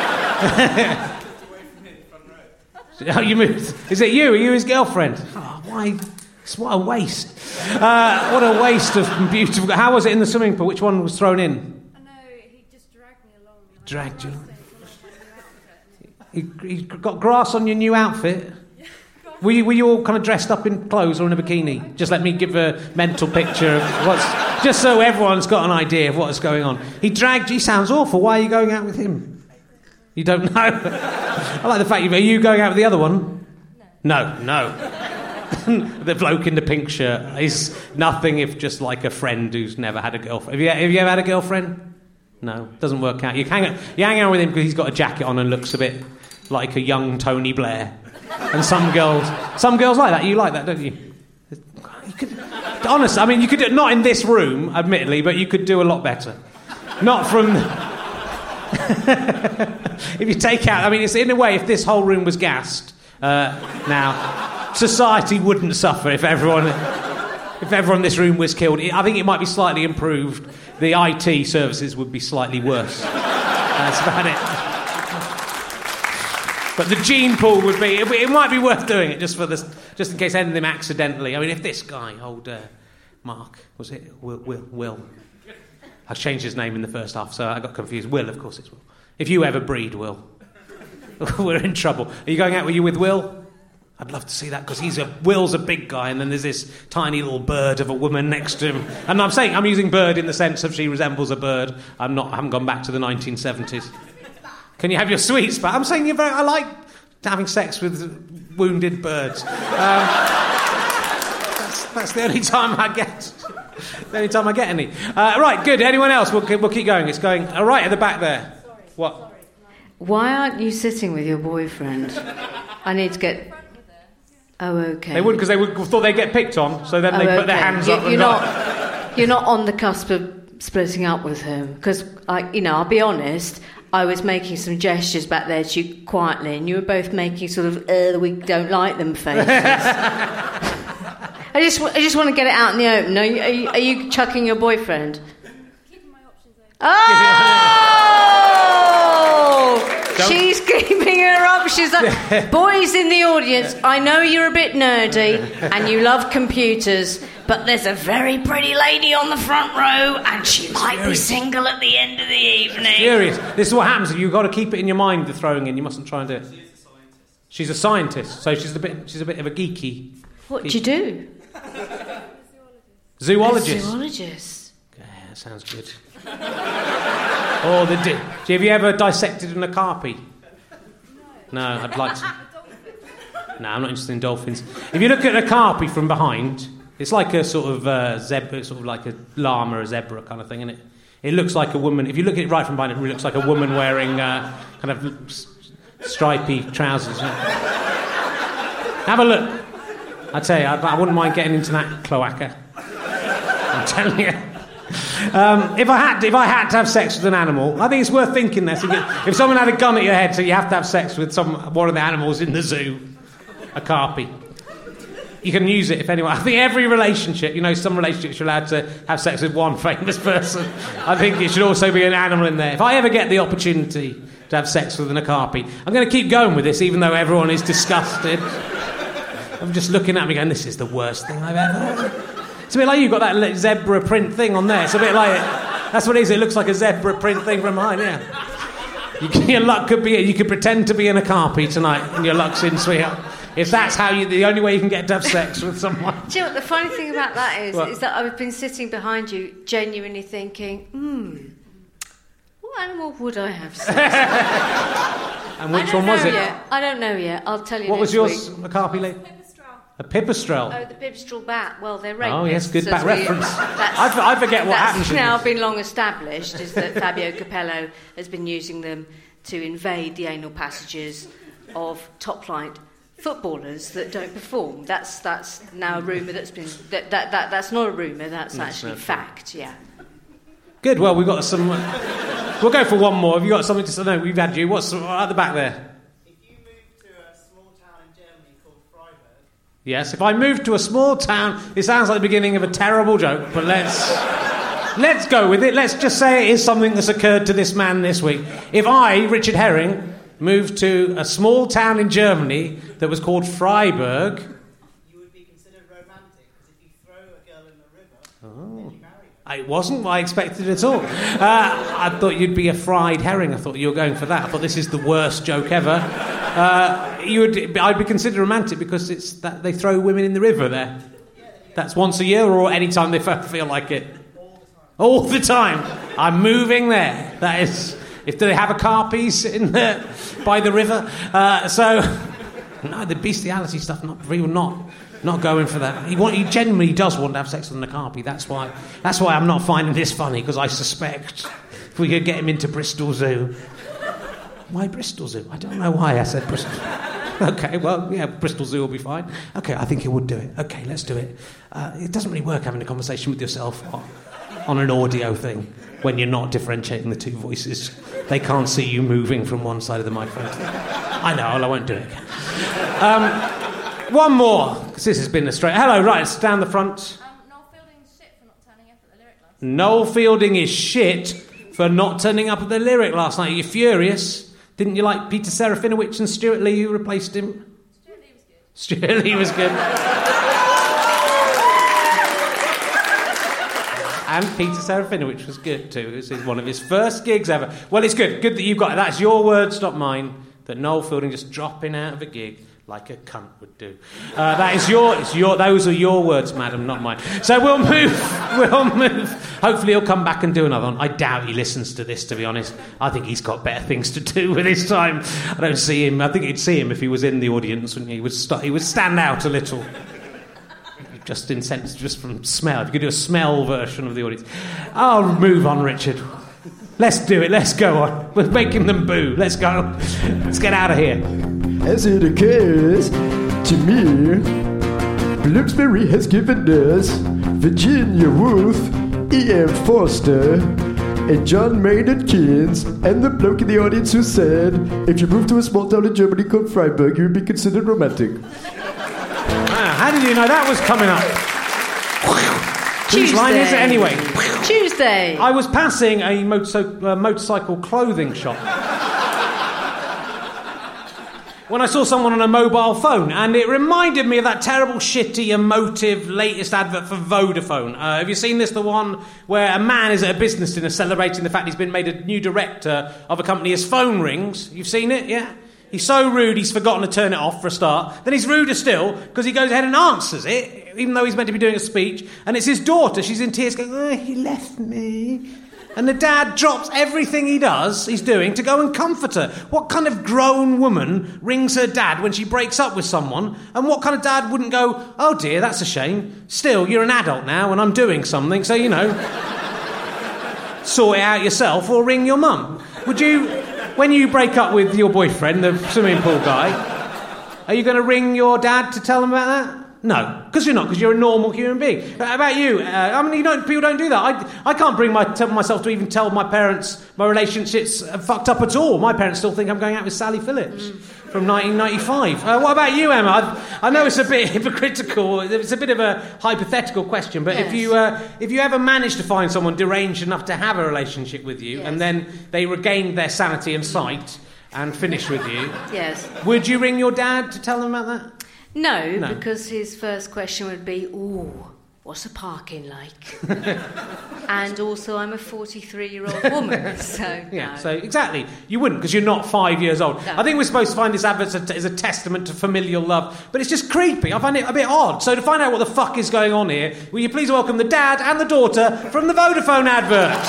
G: Oh, you moved. Is it you? Are you his girlfriend? Oh, why? What a waste. Uh, what a waste of beautiful... How was it in the swimming pool? Which one was thrown in?
O: I know, he just dragged me along.
G: Dragged you? You, you got grass on your new outfit? Were you, were you all kind of dressed up in clothes or in a bikini? Just let me give a mental picture of what's... Just so everyone's got an idea of what's going on. He dragged you. He sounds awful. Why are you going out with him? You don't know? I like the fact you... Are you going out with the other one? No. No, no. The bloke in the pink shirt is nothing if just like a friend who's never had a girlfriend. Have you, have you ever had a girlfriend? No. Doesn't work out. You hang out, you hang out with him because he's got a jacket on and looks a bit like a young Tony Blair. And some girls... Some girls like that. You like that, don't you? You could... Honest, I mean, you could do... Not in this room, admittedly, but you could do a lot better. Not from... If you take out... I mean, it's in a way, if this whole room was gassed, uh, now, society wouldn't suffer if everyone... If everyone in this room was killed. I think it might be slightly improved. The I T services would be slightly worse. That's about it. But the gene pool would be... It, it might be worth doing it just for this, just in case any of them accidentally... I mean, if this guy, old uh, Mark, was it? Will, Will, Will. I changed his name in the first half, so I got confused. Will, of course it's Will. If you ever breed, Will, we're in trouble. Are you going out with you with Will? I'd love to see that, because he's a Will's a big guy, and then there's this tiny little bird of a woman next to him. And I'm saying I'm using bird in the sense of she resembles a bird. I'm not. I haven't gone back to the nineteen seventies. Can you have your sweets back? I'm saying you're very... I like having sex with wounded birds. Um, that's, that's the only time I get... The only time I get any. Uh, right, good. Anyone else? We'll, we'll keep going. It's going... Uh, right at the back there. Sorry. What? Sorry.
Q: Why aren't you sitting with your boyfriend? I need to get... Oh, OK.
G: They wouldn't, because they would, thought they'd get picked on, so then
Q: oh,
G: they put
Q: okay.
G: their hands
Q: you,
G: up and
Q: you're
G: not...
Q: not... You're not on the cusp of splitting up with him, because, I, you know, I'll be honest... I was making some gestures back there to you quietly, and you were both making sort of, uh, we don't like them faces. I just, I just want to get it out in the open. Are you, are you, are you chucking your boyfriend?
O: Keeping my options open.
Q: Oh! She's keeping her options open. Boys in the audience, I know you're a bit nerdy and you love computers, but there's a very pretty lady on the front row, and she might Serious. be single at the end of the evening.
G: Serious. This is what happens. You've got to keep it in your mind, the throwing in. You mustn't try and do it. She's a scientist, so she's a bit. She's a bit of a geeky.
Q: What do you do?
G: Zoologist.
Q: A zoologist.
G: Yeah, that sounds good. Or the. Di- have you ever dissected an okapi? No, I'd like to. No, I'm not interested in dolphins. If you look at an okapi from behind. It's like a sort of uh, zebra, sort of like a llama, a zebra kind of thing, isn't it? It looks like a woman. If you look at it right from behind, it looks like a woman wearing uh, kind of stripy trousers. Have a look. I tell you, I, I wouldn't mind getting into that cloaca. I'm telling you. Um, if I had, to, if I had to have sex with an animal, I think it's worth thinking this. If someone had a gun at your head, so you have to have sex with some one of the animals in the zoo, a carpy. You can use it if anyone... I think every relationship, you know, some relationships you're allowed to have sex with one famous person. I think it should also be an animal in there. If I ever get the opportunity to have sex with an okapi, I'm going to keep going with this, even though everyone is disgusted. I'm just looking at me going, this is the worst thing I've ever... It's a bit like you've got that zebra print thing on there. It's a bit like... That's what it is. It looks like a zebra print thing from behind, yeah. You, your luck could be... You could pretend to be an okapi tonight, and your luck's in, sweetheart. If that's how you, the only way you can get to have sex with someone.
Q: Do you know what the funny thing about that is?
G: What?
Q: Is that I've been sitting behind you, genuinely thinking, hmm, what animal would I have sex with?
G: And which one was it?
Q: Yet. I don't know yet. I'll tell you.
G: What was
Q: next
G: yours,
Q: week.
G: Macapi lady? A pipistrelle.
Q: Oh, the pipistrelle bat. Well, they're rapists.
G: Oh, yes, good bat
Q: we,
G: reference. I, I forget what
Q: that's
G: happens.
Q: That's now been long established, is that Fabio Capello has been using them to invade the anal passages of top-flight footballers that don't perform. That's that's now a rumour that's been... That, that, that That's not a rumour, that's no, actually fact, yeah.
G: Good, well, we've got some... Uh, we'll go for one more. Have you got something to say? No, we've had you. What's at the back there? Yes, if I moved to a small town, it sounds like the beginning of a terrible joke, but let's let's go with it. Let's just say it is something that's occurred to this man this week. If I, Richard Herring, moved to a small town in Germany that was called Freiburg...
R: You would be considered romantic, because if you throw a girl in the river,
G: oh.
R: then you marry her.
G: It wasn't what I expected at all. Uh, I thought you'd be a fried herring. I thought you were going for that. I thought this is the worst joke ever. Uh, you would, I'd be considered romantic because it's that they throw women in the river there. That's once a year or any time they feel like it. All the time. I'm moving there. That is If do they have a carpies in there by the river? Uh, so, no, the bestiality stuff, not real, not not going for that. He, want, he genuinely does want to have sex with an carpy. That's why. That's why I'm not finding this funny, because I suspect if we could get him into Bristol Zoo. Why Bristol Zoo? I don't know why I said Bristol. Okay, well, yeah, Bristol Zoo will be fine. Okay, I think he would do it. Okay, let's do it. Uh, it doesn't really work having a conversation with yourself on, on an audio thing when you're not differentiating the two voices. They can't see you moving from one side of the microphone. I know, I won't do it again. Um, one more, because this has been a straight... Hello, right, it's down the front. Noel Fielding is shit for not turning up at the Lyric last night. Are you furious? Didn't you like Peter Serafinowicz and Stuart Lee, who replaced him? Stuart Lee was good. Stuart Lee was good. And Peter Serafinowicz was good too. This is one of his first gigs ever. Well, it's good. Good that you've got it. That's your words, not mine. That Noel Fielding just dropping out of a gig like a cunt would do. Uh, that is your, it's your. Those are your words, madam, not mine. So we'll move. We'll move. Hopefully he'll come back and do another one. I doubt he listens to this, to be honest. I think he's got better things to do with his time. I don't see him. I think you'd see him if he was in the audience, wouldn't you? He would, st- he would stand out a little. Just in sense, just from smell. If you could do a smell version of the audience. I'll move on, Richard. Let's do it. Let's go on. We're making them boo. Let's go. Let's get out of here.
I: As it occurs to me, Bloomsbury has given us Virginia Woolf, E M Forster, and John Maynard Keynes, and the bloke in the audience who said, if you move to a small town in Germany called Freiburg, you would be considered romantic.
G: Wow, how did you know that was coming up? Whose line is it anyway?
Q: Tuesday.
G: I was passing a motor- uh, motorcycle clothing shop when I saw someone on a mobile phone, and it reminded me of that terrible, shitty, emotive latest advert for Vodafone. Uh, have you seen this? The one where a man is at a business dinner celebrating the fact he's been made a new director of a company. His phone rings. You've seen it, yeah? He's so rude he's forgotten to turn it off for a start. Then he's ruder still because he goes ahead and answers it, even though he's meant to be doing a speech. And it's his daughter. She's in tears going, oh, he left me. And the dad drops everything he does, he's doing, to go and comfort her. What kind of grown woman rings her dad when she breaks up with someone? And what kind of dad wouldn't go, oh dear, that's a shame. Still, you're an adult now and I'm doing something, so, you know, sort it out yourself or ring your mum. Would you, when you break up with your boyfriend, the swimming pool guy, are you going to ring your dad to tell him about that? No, because you're not, because you're a normal human being. How about you? Uh, I mean, you don't, people don't do that. I, I can't bring my, tell myself to even tell my parents my relationships are fucked up at all. My parents still think I'm going out with Sally Phillips mm. from nineteen ninety-five. Uh, what about you, Emma? I, I know it's a bit hypocritical. It's a bit of a hypothetical question, but yes. if you uh, if you ever manage to find someone deranged enough to have a relationship with you, yes. and then they regained their sanity and sight and finished with you,
Q: yes,
G: would you ring your dad to tell them about that?
Q: No,
G: no,
Q: because his first question would be, ooh, what's the parking like? And also, I'm a forty-three-year-old woman, so
G: yeah,
Q: no.
G: so exactly. You wouldn't, because you're not five years old.
Q: No.
G: I think we're supposed to find this advert as a testament to familial love, but it's just creepy. I find it a bit odd. So to find out what the fuck is going on here, will you please welcome the dad and the daughter from the Vodafone advert?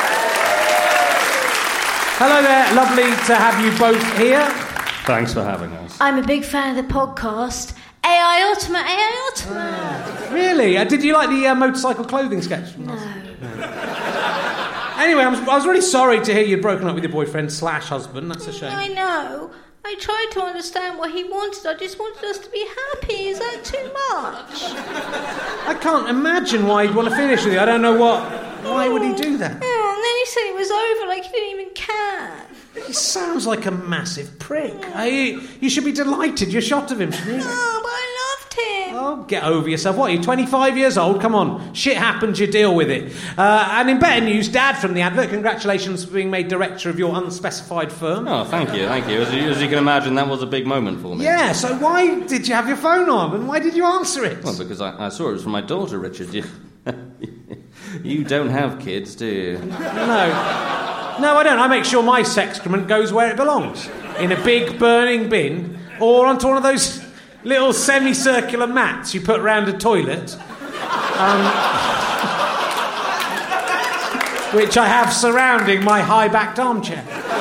G: Hello there, lovely to have you both here.
M: Thanks for having us.
J: I'm a big fan of the podcast. A I Ultima, A I Ultima.
G: Really? Uh, did you like the uh, motorcycle clothing sketch?
J: No.
G: Anyway, I was, I was really sorry to hear you'd broken up with your boyfriend slash husband. That's a shame.
J: I know. I tried to understand what he wanted. I just wanted us to be happy. Is that too much?
G: I can't imagine why he'd want to finish with you. I don't know what... Why would he do that?
J: Oh, and then he said it was over, like he didn't even care.
G: He sounds like a massive prick. Oh. You, you should be delighted you're shot of him, shouldn't you?
J: Oh, but I loved him.
G: Oh, get over yourself. What, are you twenty-five years old? Come on. Shit happens, you deal with it. Uh, and in better news, Dad from the advert, congratulations for being made director of your unspecified firm.
E: Oh, thank you, thank you. As, you. as you can imagine, that was a big moment for me.
G: Yeah, so why did you have your phone on, and why did you answer it?
E: Well, because I, I saw it was from my daughter, Richard. You, you don't have kids, do you?
G: No. No, I don't. I make sure my excrement goes where it belongs. In a big burning bin, or onto one of those little semicircular mats you put around a toilet, um, which I have surrounding my high-backed armchair.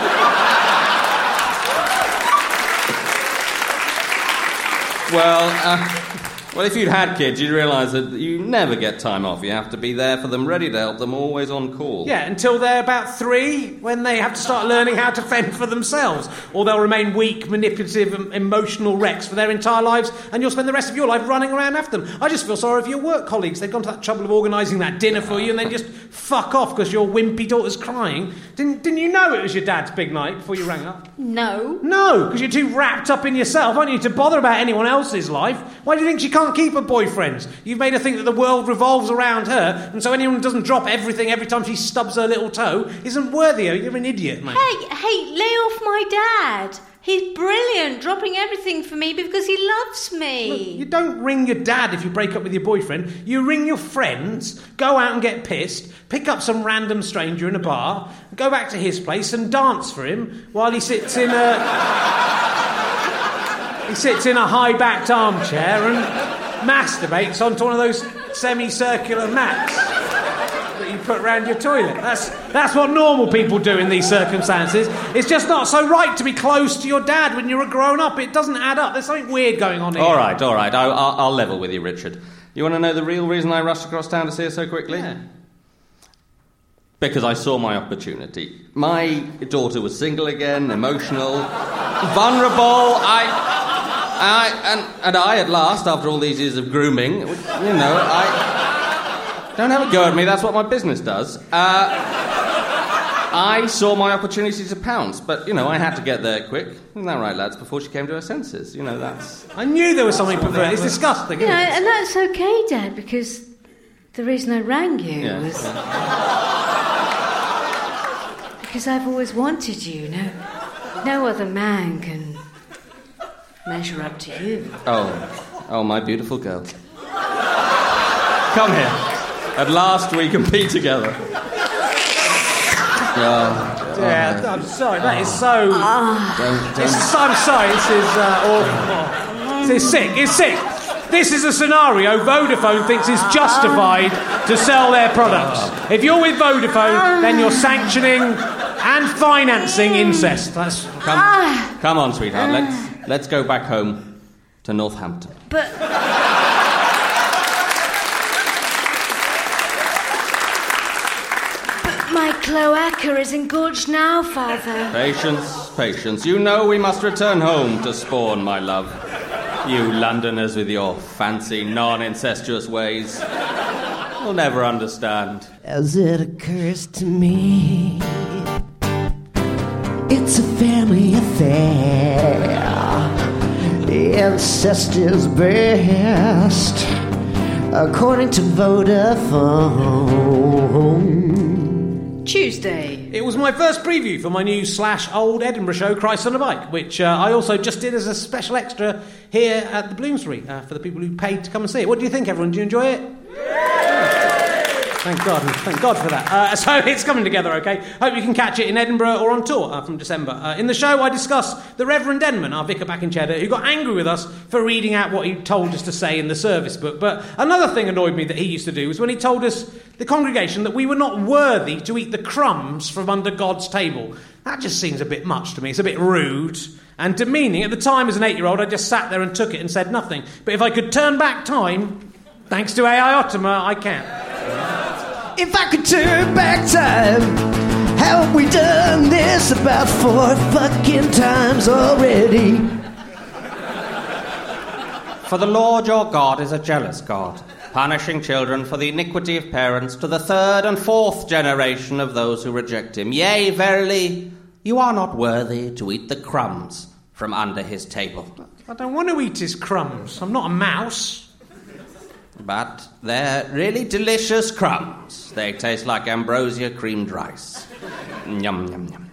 E: Well, uh, well, if you'd had kids, you'd realise that you never get time off. You have to be there for them, ready to help them, always on call.
G: Yeah, until they're about three, when they have to start learning how to fend for themselves. Or they'll remain weak, manipulative, and emotional wrecks for their entire lives, and you'll spend the rest of your life running around after them. I just feel sorry for your work colleagues. They've gone to that trouble of organising that dinner for you, and then just fuck off because your wimpy daughter's crying. Didn't, didn't you know it was your dad's big night before you rang up?
Q: No.
G: No, because you're too wrapped up in yourself, aren't you, to bother about anyone else's life? Why do you think she can't keep her boyfriends? You've made her think that the world revolves around her, and so anyone who doesn't drop everything every time she stubs her little toe isn't worthy of you. You're an idiot, mate.
Q: Hey, hey, lay off my dad. He's brilliant, dropping everything for me because he loves me.
G: Look, you don't ring your dad if you break up with your boyfriend. You ring your friends, go out and get pissed, pick up some random stranger in a bar, go back to his place and dance for him while he sits in a... he sits in a high-backed armchair and masturbates onto one of those semicircular mats that you put round your toilet. That's that's what normal people do in these circumstances. It's just not so right to be close to your dad when you're a grown-up. It doesn't add up. There's something weird going on here.
E: All right, all right. I'll, I'll, I'll level with you, Richard. You want to know the real reason I rushed across town to see her so quickly?
G: Yeah.
E: Because I saw my opportunity. My daughter was single again, emotional, vulnerable. I... I, and, and I, at last, after all these years of grooming, you know, I... Don't have a go at me, that's what my business does. Uh, I saw my opportunity to pounce, but, you know, I had to get there quick. Isn't that right, lads? Before she came to her senses. You know, that's...
G: I knew there was something perverted. It's disgusting, isn't
Q: Yeah,
G: it?
Q: and that's okay, Dad, because the reason I rang you
E: Yeah,
Q: was...
E: yeah.
Q: because I've always wanted you. No, no other man can measure up to you.
E: Oh, oh, my beautiful girl. Come here. At last we can be together. Oh,
G: Yeah,
E: oh,
G: I'm sorry. That is so.
E: Don't, don't.
G: It's, I'm sorry. This is uh, awful. This is sick. It's sick. This is a scenario Vodafone thinks is justified to sell their products. If you're with Vodafone, then you're sanctioning and financing incest. That's
E: Come, come on, sweetheart. Let's let's go back home to Northampton.
Q: But. My cloaca is engorged now, Father.
E: Patience, patience. You know we must return home to spawn, my love. You Londoners with your fancy, non-incestuous ways will never understand.
D: As it occurs to me, it's a family affair. Incest is best, according to Vodafone.
Q: Tuesday.
G: It was my first preview for my new slash old Edinburgh show, Christ on a Bike, which uh, I also just did as a special extra here at the Bloomsbury uh, for the people who paid to come and see it. What do you think, everyone? Do you enjoy it? Thank God, thank God for that. Uh, so it's coming together, okay? Hope you can catch it in Edinburgh or on tour uh, from December. Uh, in the show, I discuss the Reverend Denman, our vicar back in Cheddar, who got angry with us for reading out what he told us to say in the service book. But another thing annoyed me that he used to do was when he told us, the congregation, that we were not worthy to eat the crumbs from under God's table. That just seems a bit much to me. It's a bit rude and demeaning. At the time, as an eight-year-old, I just sat there and took it and said nothing. But if I could turn back time, thanks to A I Ottoman, I can.
D: If I could turn back time, haven't we done this about four fucking times already?
E: For the Lord your God is a jealous God, punishing children for the iniquity of parents to the third and fourth generation of those who reject him. Yea, verily, you are not worthy to eat the crumbs from under his table.
G: I don't want to eat his crumbs. I'm not a mouse.
E: But they're really delicious crumbs. They taste like ambrosia creamed rice. Yum, yum, yum.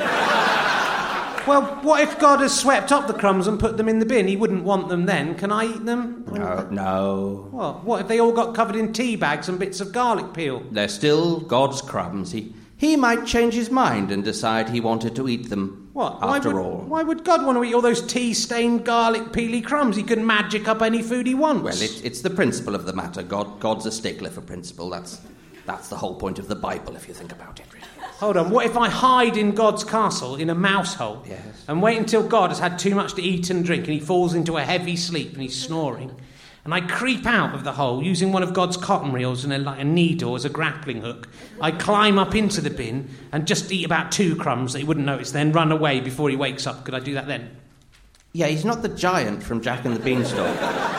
G: Well, what if God has swept up the crumbs and put them in the bin? He wouldn't want them then. Can I eat them?
E: No, no.
G: What? What if they all got covered in tea bags and bits of garlic peel?
E: They're still God's crumbs. He, he might change his mind and decide he wanted to eat them.
G: What?
E: After
G: why would,
E: all.
G: Why would God want to eat all those tea-stained garlic peely crumbs? He can magic up any food he wants.
E: Well, it, it's the principle of the matter. God, God's a stickler for principle. That's That's the whole point of the Bible, if you think about it, really.
G: Hold on, what if I hide in God's castle in a mouse hole
E: yes.
G: and wait until God has had too much to eat and drink and he falls into a heavy sleep and he's snoring, and I creep out of the hole using one of God's cotton reels and a, like a needle as a grappling hook. I climb up into the bin and just eat about two crumbs that he wouldn't notice, then run away before he wakes up. Could I do that then?
E: Yeah, he's not the giant from Jack and the Beanstalk.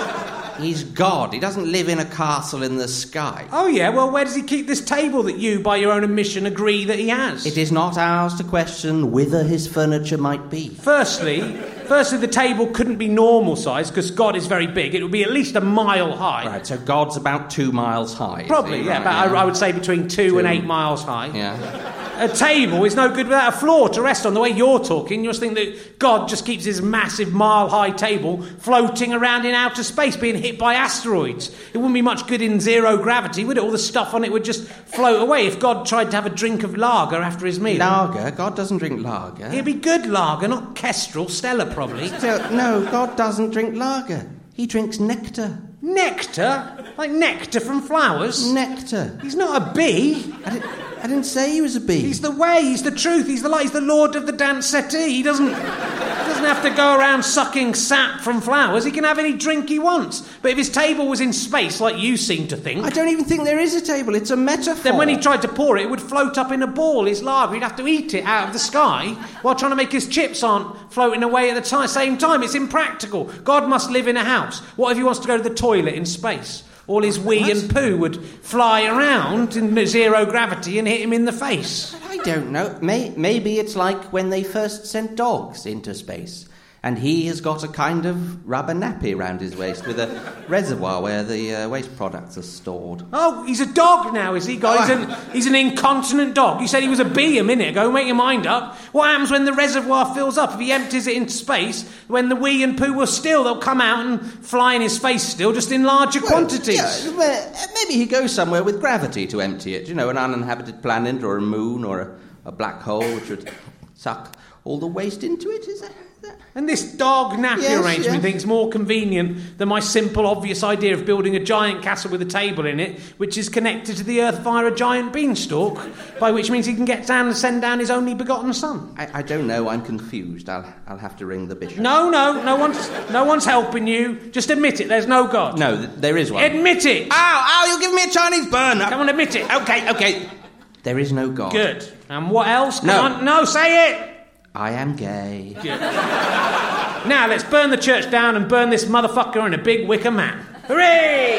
E: He's God. He doesn't live in a castle in the sky.
G: Oh, yeah? Well, where does he keep this table that you, by your own admission, agree that he has?
E: It is not ours to question whither his furniture might be.
G: Firstly, firstly, the table couldn't be normal size because God is very big. It would be at least a mile high.
E: Right, so God's about two miles high.
G: Probably, yeah,
E: right,
G: but
E: yeah.
G: I, I would say between two, two and eight miles high.
E: Yeah.
G: A table is no good without a floor to rest on. The way you're talking, you're just thinking that God just keeps his massive mile-high table floating around in outer space, being hit by asteroids. It wouldn't be much good in zero gravity, would it? All the stuff on it would just float away if God tried to have a drink of lager after his meal.
E: Lager? God doesn't drink lager.
G: It'd be good lager, not Kestrel, Stella probably.
E: So, no, God doesn't drink lager. He drinks nectar.
G: Nectar? Like nectar from flowers?
E: Nectar.
G: He's not a bee.
E: I didn't, I didn't say he was a bee.
G: He's the way, he's the truth, he's the light, he's the Lord of the dance settee. He doesn't, he doesn't have to go around sucking sap from flowers. He can have any drink he wants. But if his table was in space, like you seem to think...
E: I don't even think there is a table, it's a metaphor.
G: Then when he tried to pour it, it would float up in a ball, his lager. He'd have to eat it out of the sky while trying to make his chips aren't floating away at the t- same time. It's impractical. God must live in a house. What if he wants to go to the toilet in space? All his wee what? and poo would fly around in zero gravity and hit him in the face.
E: I don't know. May- maybe it's like when they first sent dogs into space. And he has got a kind of rubber nappy around his waist with a reservoir where the uh, waste products are stored.
G: Oh, he's a dog now, is he, guys?
E: Oh,
G: he's, an, he's an incontinent dog. You said he was a bee a minute ago. Make your mind up. What happens when the reservoir fills up? If he empties it into space, when the wee and poo were still, they'll come out and fly in his face still, just in larger
E: well,
G: quantities.
E: Yeah, well, maybe he goes somewhere with gravity to empty it. You know, an uninhabited planet or a moon or a, a black hole which would suck all the waste into it, is that...
G: And this dog nappy
E: yes,
G: arrangement
E: yes.
G: thing's more convenient than my simple, obvious idea of building a giant castle with a table in it, which is connected to the earth via a giant beanstalk, by which means he can get down and send down his only begotten son.
E: I, I don't know, I'm confused. I'll I'll have to ring the bishop.
G: No, no, no one's no one's helping you. Just admit it, there's no God.
E: No, th- there is one.
G: Admit it!
E: Ow, ow, you'll give me a Chinese burn.
G: Come on, admit it.
E: Okay, okay. There is no God.
G: Good. And what else? Come
E: no.
G: on. No, say it!
E: I am gay.
G: Good. Now let's burn the church down and burn this motherfucker in a big wicker man. Hooray!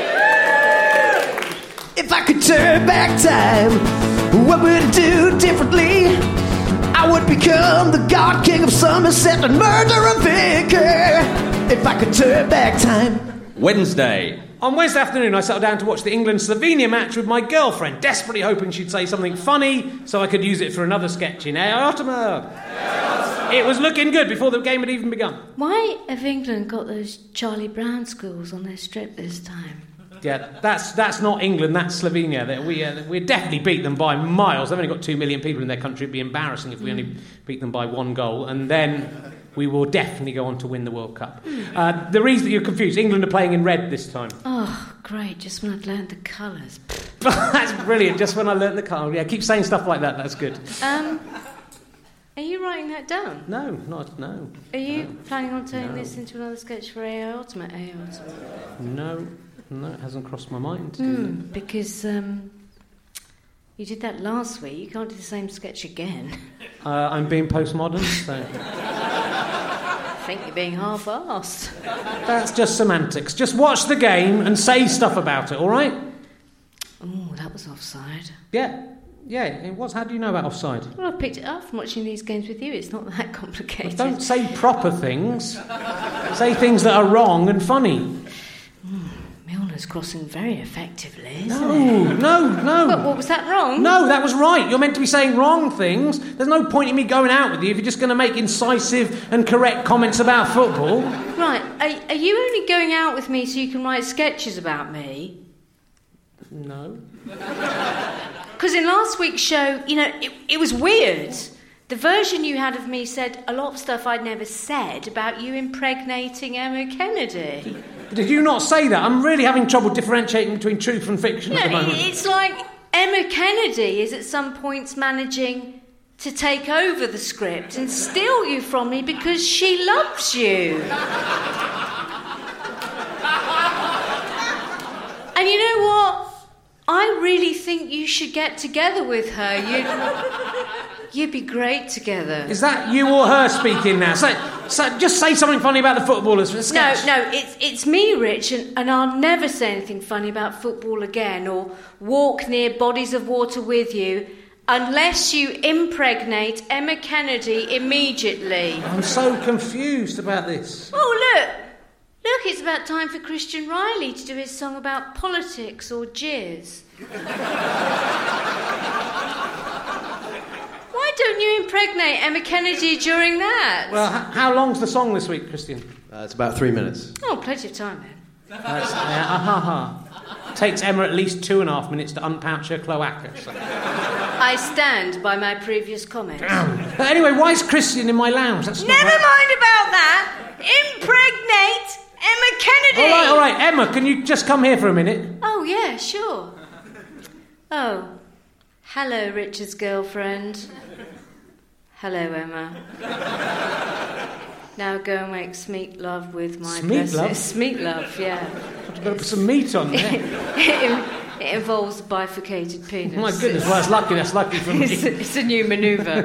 D: If I could turn back time, what would I do differently? I would become the God King of Somerset and murder a vicar. If I could turn back time.
E: Wednesday.
G: On Wednesday afternoon, I settled down to watch the England-Slovenia match with my girlfriend, desperately hoping she'd say something funny so I could use it for another sketch in Aotima. It was looking good before the game had even begun.
Q: Why have England got those Charlie Brown schools on their strip this time?
G: Yeah, that's that's not England, that's Slovenia. We uh, we definitely beat them by miles. They've only got two million people in their country. It'd be embarrassing if we only beat them by one goal. And then we will definitely go on to win the World Cup. Uh, the reason that you're confused, England are playing in red this time.
Q: Oh, great, just when I'd learned the colours.
G: That's brilliant, just when I learnt the colour. Yeah, keep saying stuff like that, that's good.
Q: Um, are you writing that down?
G: No, not, no.
Q: Are you
G: no,
Q: planning on turning
G: no.
Q: this into another sketch for A O Ultimate? A O Ultimate?
G: No, no, it hasn't crossed my mind.
Q: Mm, because um, you did that last week, you can't do the same sketch again.
G: Uh, I'm being postmodern, so...
Q: I think you're being half-assed.
G: That's just semantics. Just watch the game and say stuff about it, all right?
Q: Oh, that was offside.
G: Yeah, yeah, it was. How do you know about offside?
Q: Well, I've picked it up from watching these games with you. It's not that complicated.
G: Well, don't say proper things. Say things that are wrong and funny.
Q: Mm, Milner's crossing very effectively, isn't
G: No,
Q: it?
G: no, no.
Q: What, what, was that wrong?
G: No, that was right. You're meant to be saying wrong things. There's no point in me going out with you if you're just going to make incisive and correct comments about football.
Q: Right, are, are you only going out with me so you can write sketches about me?
G: No.
Q: Because in last week's show, you know, it, it was weird. The version you had of me said a lot of stuff I'd never said about you impregnating Emma Kennedy.
G: Did you not say that? I'm really having trouble differentiating between truth and fiction
Q: No,
G: at the moment.
Q: it's like Emma Kennedy is at some points managing to take over the script and steal you from me because she loves you. And you know what? I really think you should get together with her. You'd, you'd be great together.
G: Is that you or her speaking now? So, so just say something funny about the footballers for a
Q: No,
G: sketch.
Q: no, it's it's me, Rich, and, and I'll never say anything funny about football again or walk near bodies of water with you unless you impregnate Emma Kennedy immediately.
G: I'm so confused about this.
Q: Oh, look. Look, it's about time for Christian Riley to do his song about politics or jizz. Why don't you impregnate Emma Kennedy during that?
G: Well, h- how long's the song this week, Christian?
F: Uh, it's about three minutes.
Q: Oh, plenty of time then.
G: That's, uh, uh, ha, ha. Takes Emma at least two and a half minutes to unpouch her cloaca. So.
Q: I stand by my previous comment.
G: Uh, anyway, why is Christian in my lounge? That's not
Q: Never
G: right.
Q: mind about that. Impregnate Emma Kennedy.
G: All right, all right. Emma, can you just come here for a minute?
Q: Oh, yeah, sure. Oh, hello, Richard's girlfriend. Hello, Emma. Now go and make smeat love with my
G: Smeat
Q: blessed...
G: love?
Q: Smeat love, yeah.
G: I've got to put some meat on there.
Q: it, it involves a bifurcated penis.
G: Oh my goodness, well, that's lucky, that's lucky for me.
Q: It's a, it's a new manoeuvre.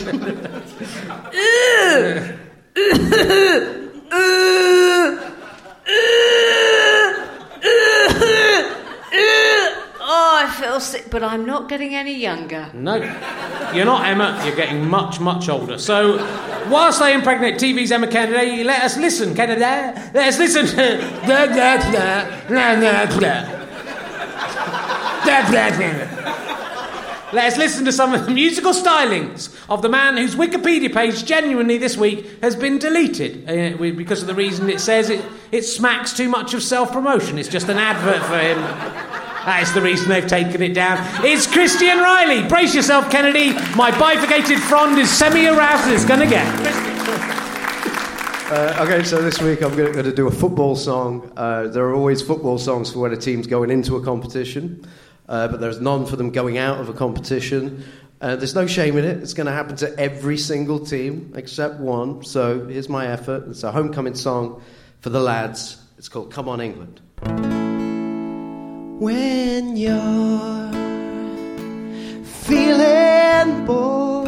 Q: Oh, I feel sick, but I'm not getting any younger.
G: No, you're not, Emma. You're getting much, much older. So, whilst I impregnate T V's Emma Kennedy, let us listen, Kennedy. Let us listen to... Blah, blah, blah, blah, blah, blah. Blah, blah, blah. Let us listen to some of the musical stylings of the man whose Wikipedia page genuinely this week has been deleted uh, because of the reason it says it, it smacks too much of self-promotion. It's just an advert for him. That is the reason they've taken it down. It's Christian Riley. Brace yourself, Kennedy. My bifurcated frond is semi-aroused and it's going to get.
F: Uh, okay, so this week I'm going to do a football song. Uh, there are always football songs for when a team's going into a competition, uh, but there's none for them going out of a competition. Uh, there's no shame in it. It's going to happen to every single team except one. So here's my effort. It's a homecoming song for the lads. It's called Come On England.
D: When you're feeling bored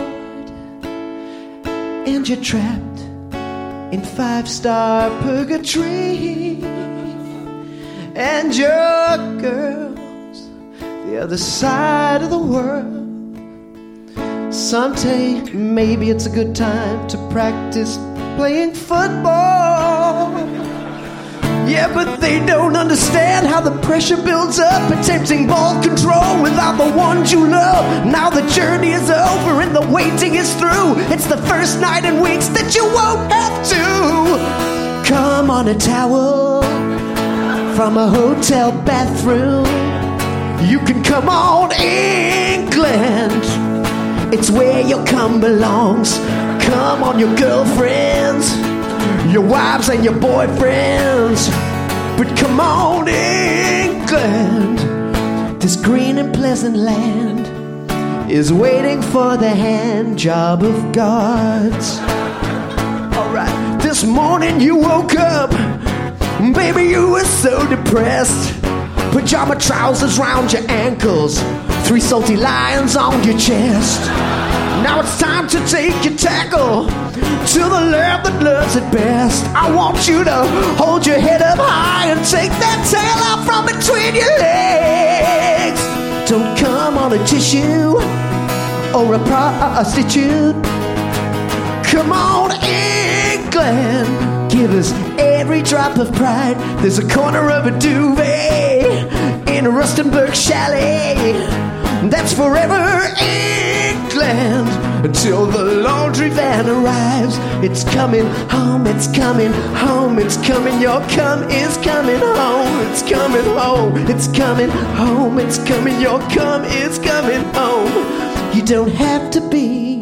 D: and you're trapped in five-star purgatory and your girl's the other side of the world, someday maybe it's a good time to practice playing football. Yeah, but they don't understand how the pressure builds up, attempting ball control without the ones you love. Now the journey is over and the waiting is through. It's the first night in weeks that you won't have to come on a towel from a hotel bathroom. You can come on England. It's where your cum belongs. Come on your girlfriends, your wives and your boyfriends. But come on, England. This green and pleasant land is waiting for the hand job of gods. Alright, this morning you woke up, baby, you were so depressed. Pajama trousers round your ankles, three salty lions on your chest. Now it's time to take your tackle to the land that loves it best. I want you to hold your head up high and take that tail out from between your legs. Don't come on a tissue or a prostitute. Come on, England. Give us every drop of pride. There's a corner of a duvet in a Rustenburg chalet that's forever England until the laundry van arrives. It's coming home, it's coming home, it's coming, your cum is coming home. It's coming home, it's coming home, it's coming, your cum is coming home. You don't have to be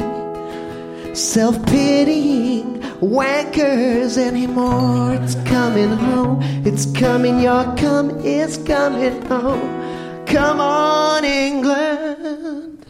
D: self-pitying wankers anymore. It's coming home, it's coming, your cum is coming home. come on, England.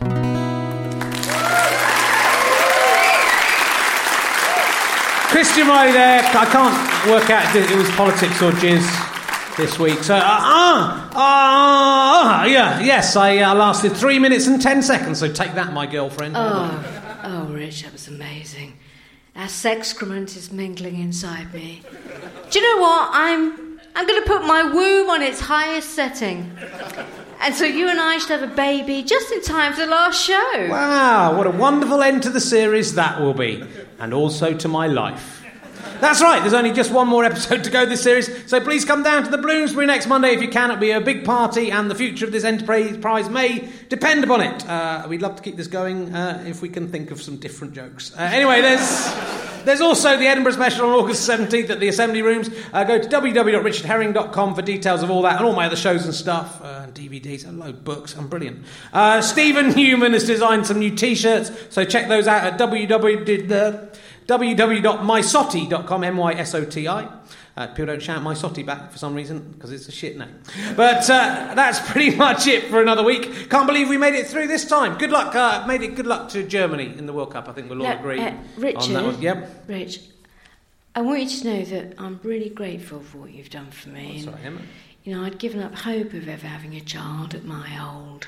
G: Christian Riley there. I can't work out if it was politics or jizz this week. So, ah, uh, ah, uh, uh, yeah, yes, I uh, lasted three minutes and ten seconds. So take that, my girlfriend.
Q: Oh, oh, Rich, that was amazing. Our excrement is mingling inside me. Do you know what? I'm, I'm going to put my womb on its highest setting. And so you and I should have a baby just in time for the last show.
G: Wow, what a wonderful end to the series that will be. And also to my life. That's right, there's only just one more episode to go this series, so please come down to the Bloomsbury next Monday if you can. It'll be a big party, and the future of this enterprise may depend upon it. Uh, we'd love to keep this going uh, if we can think of some different jokes. Uh, anyway, there's... There's also the Edinburgh special on August seventeenth at the Assembly Rooms. Uh, go to w w w dot richard herring dot com for details of all that and all my other shows and stuff, uh, and D V Ds, and load books. I'm brilliant. Uh, Stephen Newman has designed some new T-shirts, so check those out at w w w dot my sotti dot com, M Y S O T I. Uh, people don't shout My Sotti back for some reason, because it's a shit name. But uh, that's pretty much it for another week. Can't believe we made it through this time. Good luck, uh, made it good luck to Germany in the World Cup. I think we'll all
Q: No,
G: agree
Q: uh, Richard,
G: on that one. Yep.
Q: Rich, I want you to know that I'm really grateful for what you've done for me.
G: Oh, sorry,
Q: And,
G: Emma.
Q: you know, I'd given up hope of ever having a child at my old,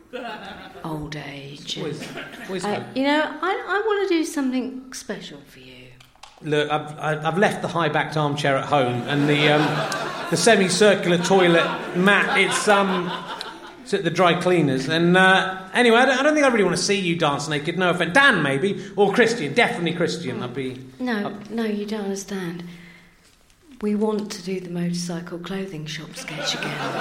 Q: old age.
G: Always- always
Q: I-
G: hope.
Q: you know, I, I want to do something special for you.
G: Look, I've, I've left the high-backed armchair at home and the um, the semicircular toilet mat. It's um, it's at the dry cleaners. And uh, anyway, I don't, I don't think I really want to see you dance naked. No offence, Dan maybe, or Christian, definitely Christian. I'd be
Q: No, no, you don't understand. We want to do the motorcycle clothing shop sketch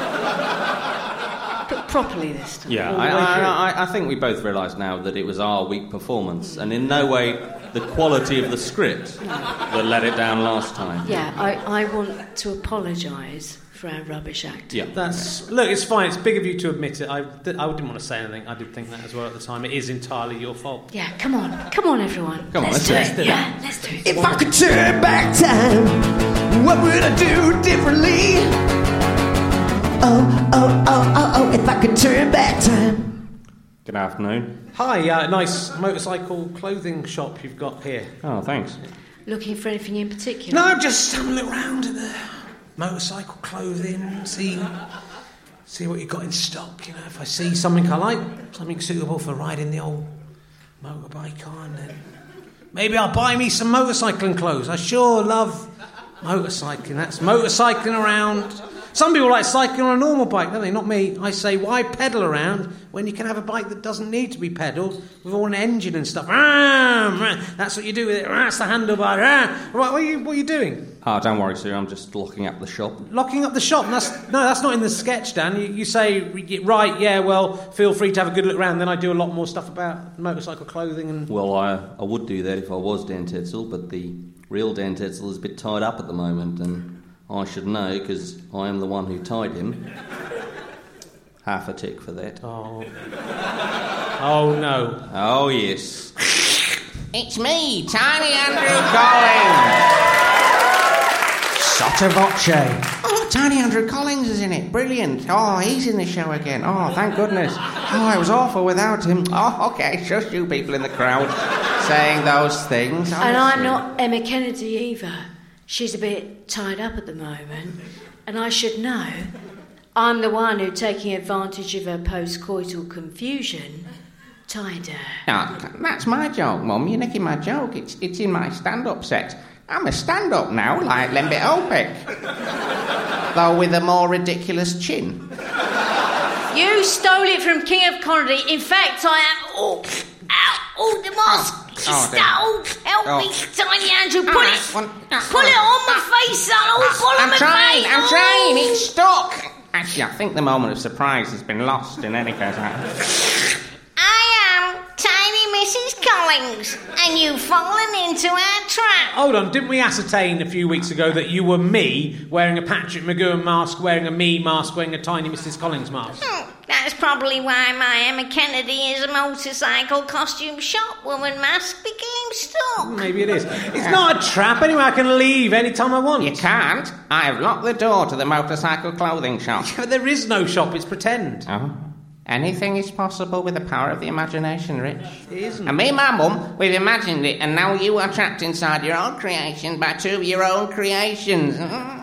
Q: again. But properly this time.
E: Yeah,
Q: all the
E: I,
Q: way through.
E: I, I, I think we both realise now that it was our weak performance, and in no way the quality of the script that let it down last time.
Q: Yeah, I, I want to apologise for our rubbish acting.
E: Yeah,
G: That's look. It's fine. It's big of you to admit it. I, I didn't want to say anything. I did think that as well at the time. It is entirely your fault.
Q: Yeah, come on, come on, everyone.
E: Come on,
Q: let's,
E: let's
Q: do
E: do
Q: it.
E: it.
Q: Yeah, let's do it.
D: If I could turn back time, what would I do differently? Oh, oh, oh, oh, oh, if I could turn back time.
E: Good afternoon.
G: Hi, uh, nice motorcycle clothing shop you've got here.
E: Oh, thanks.
Q: Looking for anything in particular?
G: No, just have a look round at the motorcycle clothing, see see what you've got in stock. You know, if I see something I like, something suitable for riding the old motorbike on, then maybe I'll buy me some motorcycling clothes. I sure love motorcycling. That's motorcycling around. Some people like cycling on a normal bike, don't they? Not me. I say, why pedal around when you can have a bike that doesn't need to be pedalled with all an engine and stuff? That's what you do with it. That's the handlebar. Right, what are you, what are you doing?
E: Oh, don't worry, sir. I'm just locking up the shop.
G: Locking up the shop? That's, no, that's not in the sketch, Dan. You, you say, right, yeah, well, feel free to have a good look around. Then I do a lot more stuff about motorcycle clothing and...
E: Well, I, I would do that if I was Dan Tetzel, but the real Dan Tetzel is a bit tied up at the moment, and I should know because I am the one who tied him. Half a tick for that.
G: Oh. Oh, no.
E: Oh, yes.
L: It's me, Tiny Andrew Collins.
D: Sotto voce.
L: Oh, Tiny Andrew Collins is in it. Brilliant. Oh, he's in the show again. Oh, thank goodness. Oh, it was awful without him. Oh, okay, just you people in the crowd saying those things.
Q: And I'm not Emma Kennedy either. She's a bit tied up at the moment. And I should know, I'm the one who, taking advantage of her post-coital confusion, tied her.
L: No, that's my joke, Mum. You're nicking my joke. It's it's in my stand-up set. I'm a stand-up now, like Lembit Opek. Though with a more ridiculous chin.
Q: You stole it from King of Comedy. In fact, I am... Oh, ow, oh, the mask.
L: Oh,
Q: Stole.
L: dear.
Q: Help
L: Oh.
Q: me, Tiny Andrew. Pull
L: All
Q: it.
L: right, one-
Q: Pull it on my face, son. Oh, pull on
L: I'm
Q: my
L: trying,
Q: face.
L: I'm
Q: Oh.
L: trying. It's stuck. Actually, I think the moment of surprise has been lost in any case.
J: I am Tiny Missus Collins, and you've fallen into our trap.
G: Hold on, didn't we ascertain a few weeks ago that you were me wearing a Patrick McGowan mask, wearing a me mask, wearing a Tiny Missus Collins mask?
J: Hmm, that's probably why my Emma Kennedy is a motorcycle costume shop woman mask became I'm stuck.
G: Maybe it is. It's not a trap. Anyway, I can leave any time I want.
L: You can't. I've locked the door to the motorcycle clothing shop.
G: But there is no shop. It's pretend.
L: Oh. Anything is possible with the power of the imagination, Rich.
G: It isn't.
L: And me and my mum, we've imagined it, and now you are trapped inside your own creation by two of your own creations.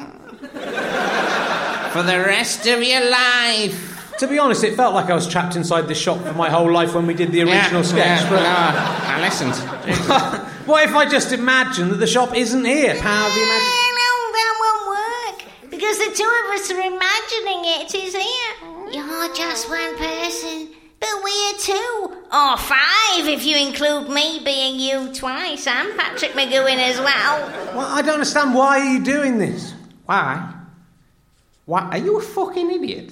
L: For the rest of your life.
G: To be honest, it felt like I was trapped inside the shop for my whole life when we did the original
L: yeah,
G: sketch.
L: Yeah,
G: but
L: no, I listened.
G: What if I just imagine that the shop isn't here? Power of the imagination.
J: No, that won't work. Because the two of us are imagining it is here. You're just one person, but we're two. Or five, if you include me being you twice and Patrick McGowan as well.
G: Well, I don't understand. Why are you doing this?
L: Why? Why? Are you a fucking idiot?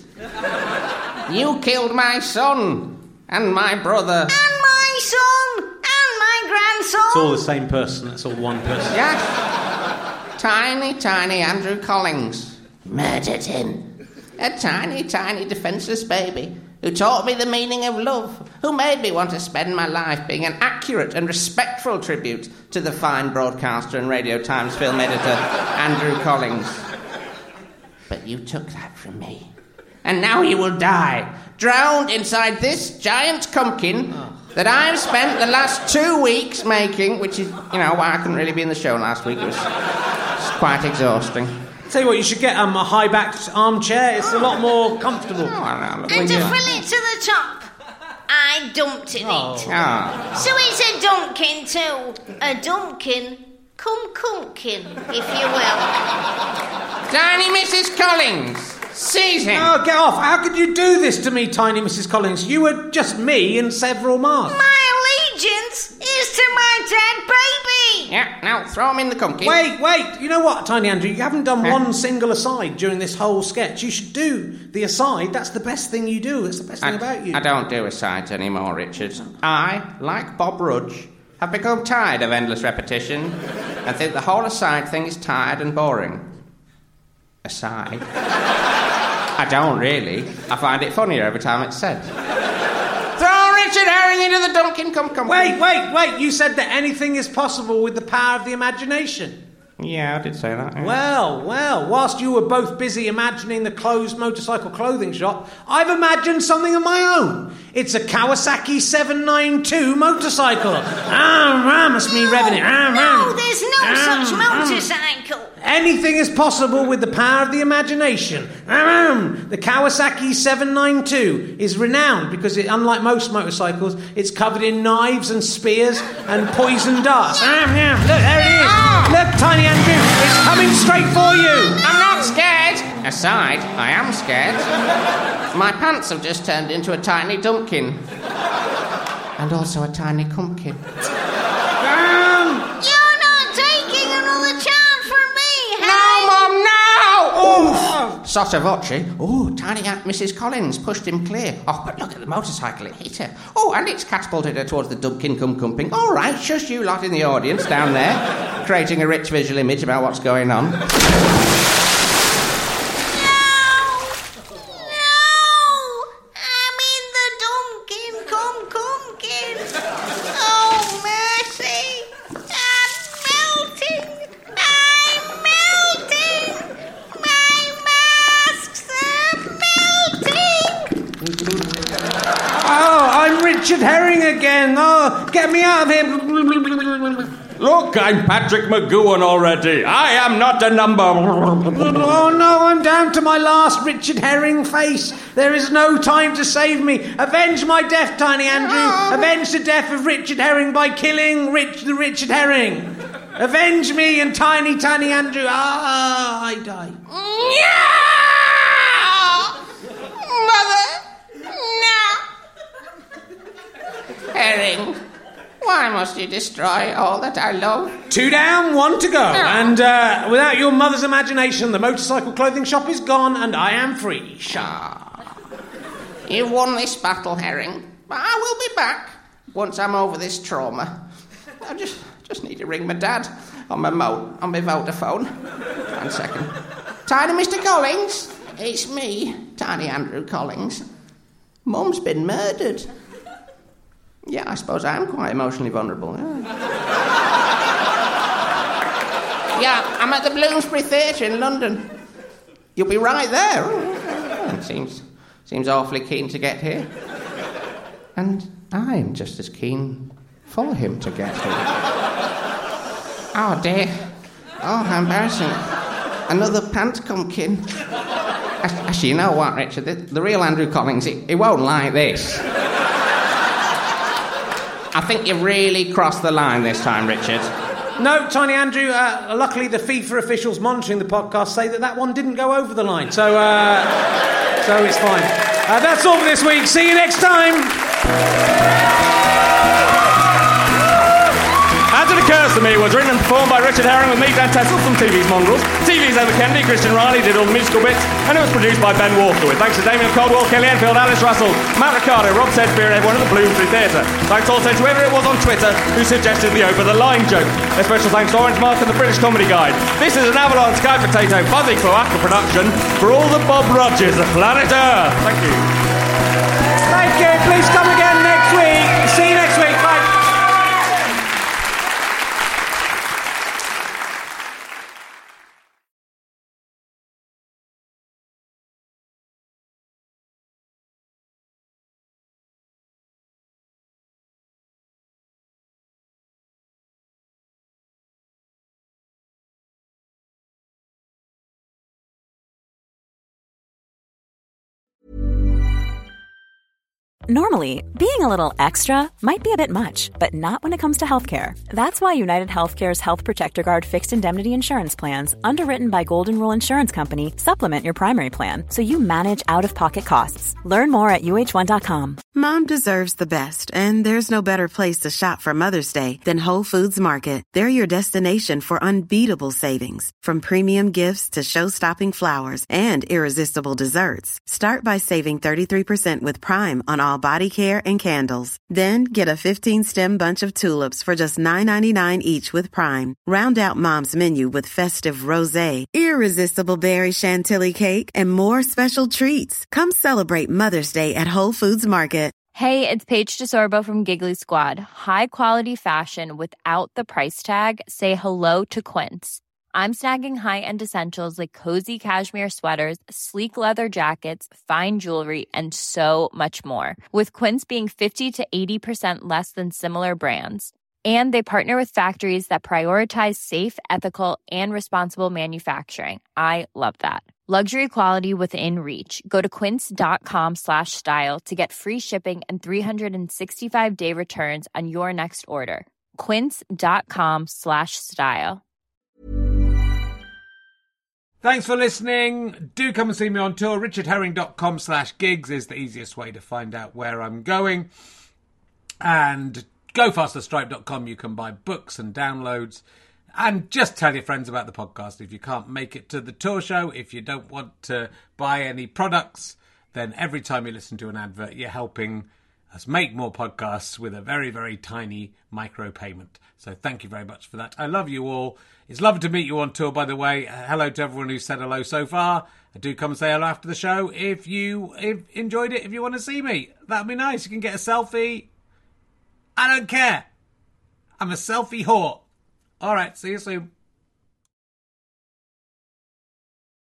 L: You killed my son and my brother.
J: And my son and my grandson.
G: It's all the same person. That's all one person.
L: Yes. Tiny, tiny Andrew Collins. Murdered him. A tiny, tiny defenceless baby who taught me the meaning of love, who made me want to spend my life being an accurate and respectful tribute to the fine broadcaster and Radio Times film editor, Andrew Collins. But you took that from me. And now you will die, drowned inside this giant pumpkin that I have spent the last two weeks making, which is, you know, why I couldn't really be in the show last week. It was, it was quite exhausting.
G: Tell you what, you should get um, a high-backed armchair. It's a lot more comfortable.
L: Oh, I know.
J: And to fill it to the top, I dumped in
G: Oh.
J: it.
L: Oh.
J: So it's a Dunkin' too. A Dunkin' cum cumkin, if you will.
L: Tiny Missus Collins, seize him.
G: Oh, get off. How could you do this to me, tiny Missus Collins? You were just me and several masks.
J: My allegiance is to my dead baby.
L: Yeah, now throw him in the pumpkin.
G: Wait, wait. You know what, Tiny Andrew? You haven't done one single aside during this whole sketch. You should do the aside. That's the best thing you do. That's the best thing
L: I,
G: about you.
L: I don't do asides anymore, Richard. I, like Bob Rudge, have become tired of endless repetition and think the whole aside thing is tired and boring. Aside? I don't really. I find it funnier every time it's said. Throw Richard Herring into the Dunkin' Come Come.
G: Wait, wait, wait. You said that anything is possible with the power of the imagination.
L: Yeah, I did say that. Yeah.
G: Well, well, whilst you were both busy imagining the closed motorcycle clothing shop, I've imagined something of my own. It's a Kawasaki seven ninety-two motorcycle. Ah, must be revving it.
J: No, there's no such motorcycle.
G: Anything is possible with the power of the imagination. The Kawasaki seven ninety-two is renowned because, it, unlike most motorcycles, it's covered in knives and spears and poison darts. Look, there it is. Look, Tiny Andrew, it's coming straight for you.
L: I'm not scared. Aside, I am scared. My pants have just turned into a tiny dumpkin. And also a tiny cumpkin.
J: You're not taking another chance from me,
L: No,
J: Harry.
L: Mum, no! Oh, sotto voce. Oh, tiny Aunt Missus Collins pushed him clear. Oh, but look at the motorcycle, it hit her. Oh, and it's catapulted her towards the Dumpkin Cum Cumping. All right, shush you lot in the audience down there, creating a rich visual image about what's going on.
G: Richard Herring again. Oh, get me out of here.
M: Look, I'm Patrick McGowan already. I am not a number.
G: Oh, no, I'm down to my last Richard Herring face. There is no time to save me. Avenge my death, Tiny Andrew. Avenge the death of Richard Herring by killing Rich the Richard Herring. Avenge me and Tiny, Tiny Andrew. Ah, I die.
L: Mother! No! Herring, why must you destroy all that I love?
G: Two down, one to go. And uh, without your mother's imagination, the motorcycle clothing shop is gone and I am free.
L: Ah, you've won this battle, Herring. But I will be back once I'm over this trauma. I just just need to ring my dad on my mo- on my Vodafone. One second. Tiny Mister Collins, it's me, Tiny Andrew Collins. Mum's been murdered. Yeah, I suppose I am quite emotionally vulnerable. Yeah. Yeah, I'm at the Bloomsbury Theatre in London. You'll be right there. Oh, seems, seems awfully keen to get here. And I'm just as keen for him to get here. Oh, dear. Oh, how embarrassing. Another pant pumpkin. Actually, you know what, Richard? The, the real Andrew Collins, he, he won't like this. I think you really crossed the line this time, Richard.
G: No, Tiny Andrew, uh, luckily the FIFA officials monitoring the podcast say that that one didn't go over the line, so uh, so it's fine. Uh, that's all for this week. See you next time.
M: As It Occurs to Me was written and performed by Richard Herring with me, Dan Tessel from T V's Mongrels. T V's Emma Kennedy, Christian Riley did all the musical bits, and it was produced by Ben Walker with thanks to Damien Caldwell, Kelly Enfield, Alice Russell, Matt Ricardo, Rob Sedgbeer, and everyone at the Bloomsbury Theatre. Thanks also to whoever it was on Twitter who suggested the over-the-line joke. A special thanks to Orange Mark and the British Comedy Guide. This is an Avalon Sky Potato Fuzzy Cloaca production for all the Bob Rogers of planet Earth. Thank you.
G: Thank you. Please come again next week. See you next week. Bye.
N: Normally, being a little extra might be a bit much, but not when it comes to healthcare. That's why United Healthcare's Health Protector Guard fixed indemnity insurance plans, underwritten by Golden Rule Insurance Company, supplement your primary plan so you manage out-of-pocket costs. Learn more at U H one dot com.
S: Mom deserves the best, and there's no better place to shop for Mother's Day than Whole Foods Market. They're your destination for unbeatable savings, from premium gifts to show-stopping flowers and irresistible desserts. Start by saving thirty-three percent with Prime on all body care and candles. Then get a fifteen-stem bunch of tulips for just nine ninety-nine each with Prime. Round out Mom's menu with festive rosé, irresistible berry chantilly cake, and more special treats. Come celebrate Mother's Day at Whole Foods Market.
T: Hey, it's Paige DeSorbo from Giggly Squad. High quality fashion without the price tag. Say hello to Quince. I'm snagging high-end essentials like cozy cashmere sweaters, sleek leather jackets, fine jewelry, and so much more. With Quince being fifty to eighty percent less than similar brands. And they partner with factories that prioritize safe, ethical, and responsible manufacturing. I love that. Luxury quality within reach. Go to quince.com slash style to get free shipping and three sixty-five day returns on your next order. Quince.com slash style.
A: Thanks for listening. Do come and see me on tour. richardherring.com slash gigs is the easiest way to find out where I'm going. And go faster stripe dot com. You can buy books and downloads. And just tell your friends about the podcast. If you can't make it to the tour show, if you don't want to buy any products, then every time you listen to an advert, you're helping us make more podcasts with a very, very tiny micro payment. So thank you very much for that. I love you all. It's lovely to meet you on tour, by the way. Uh, hello to everyone who's said hello so far. I do come and say hello after the show if you if enjoyed it, if you want to see me. That'd be nice. You can get a selfie. I don't care. I'm a selfie whore. All right, see you soon.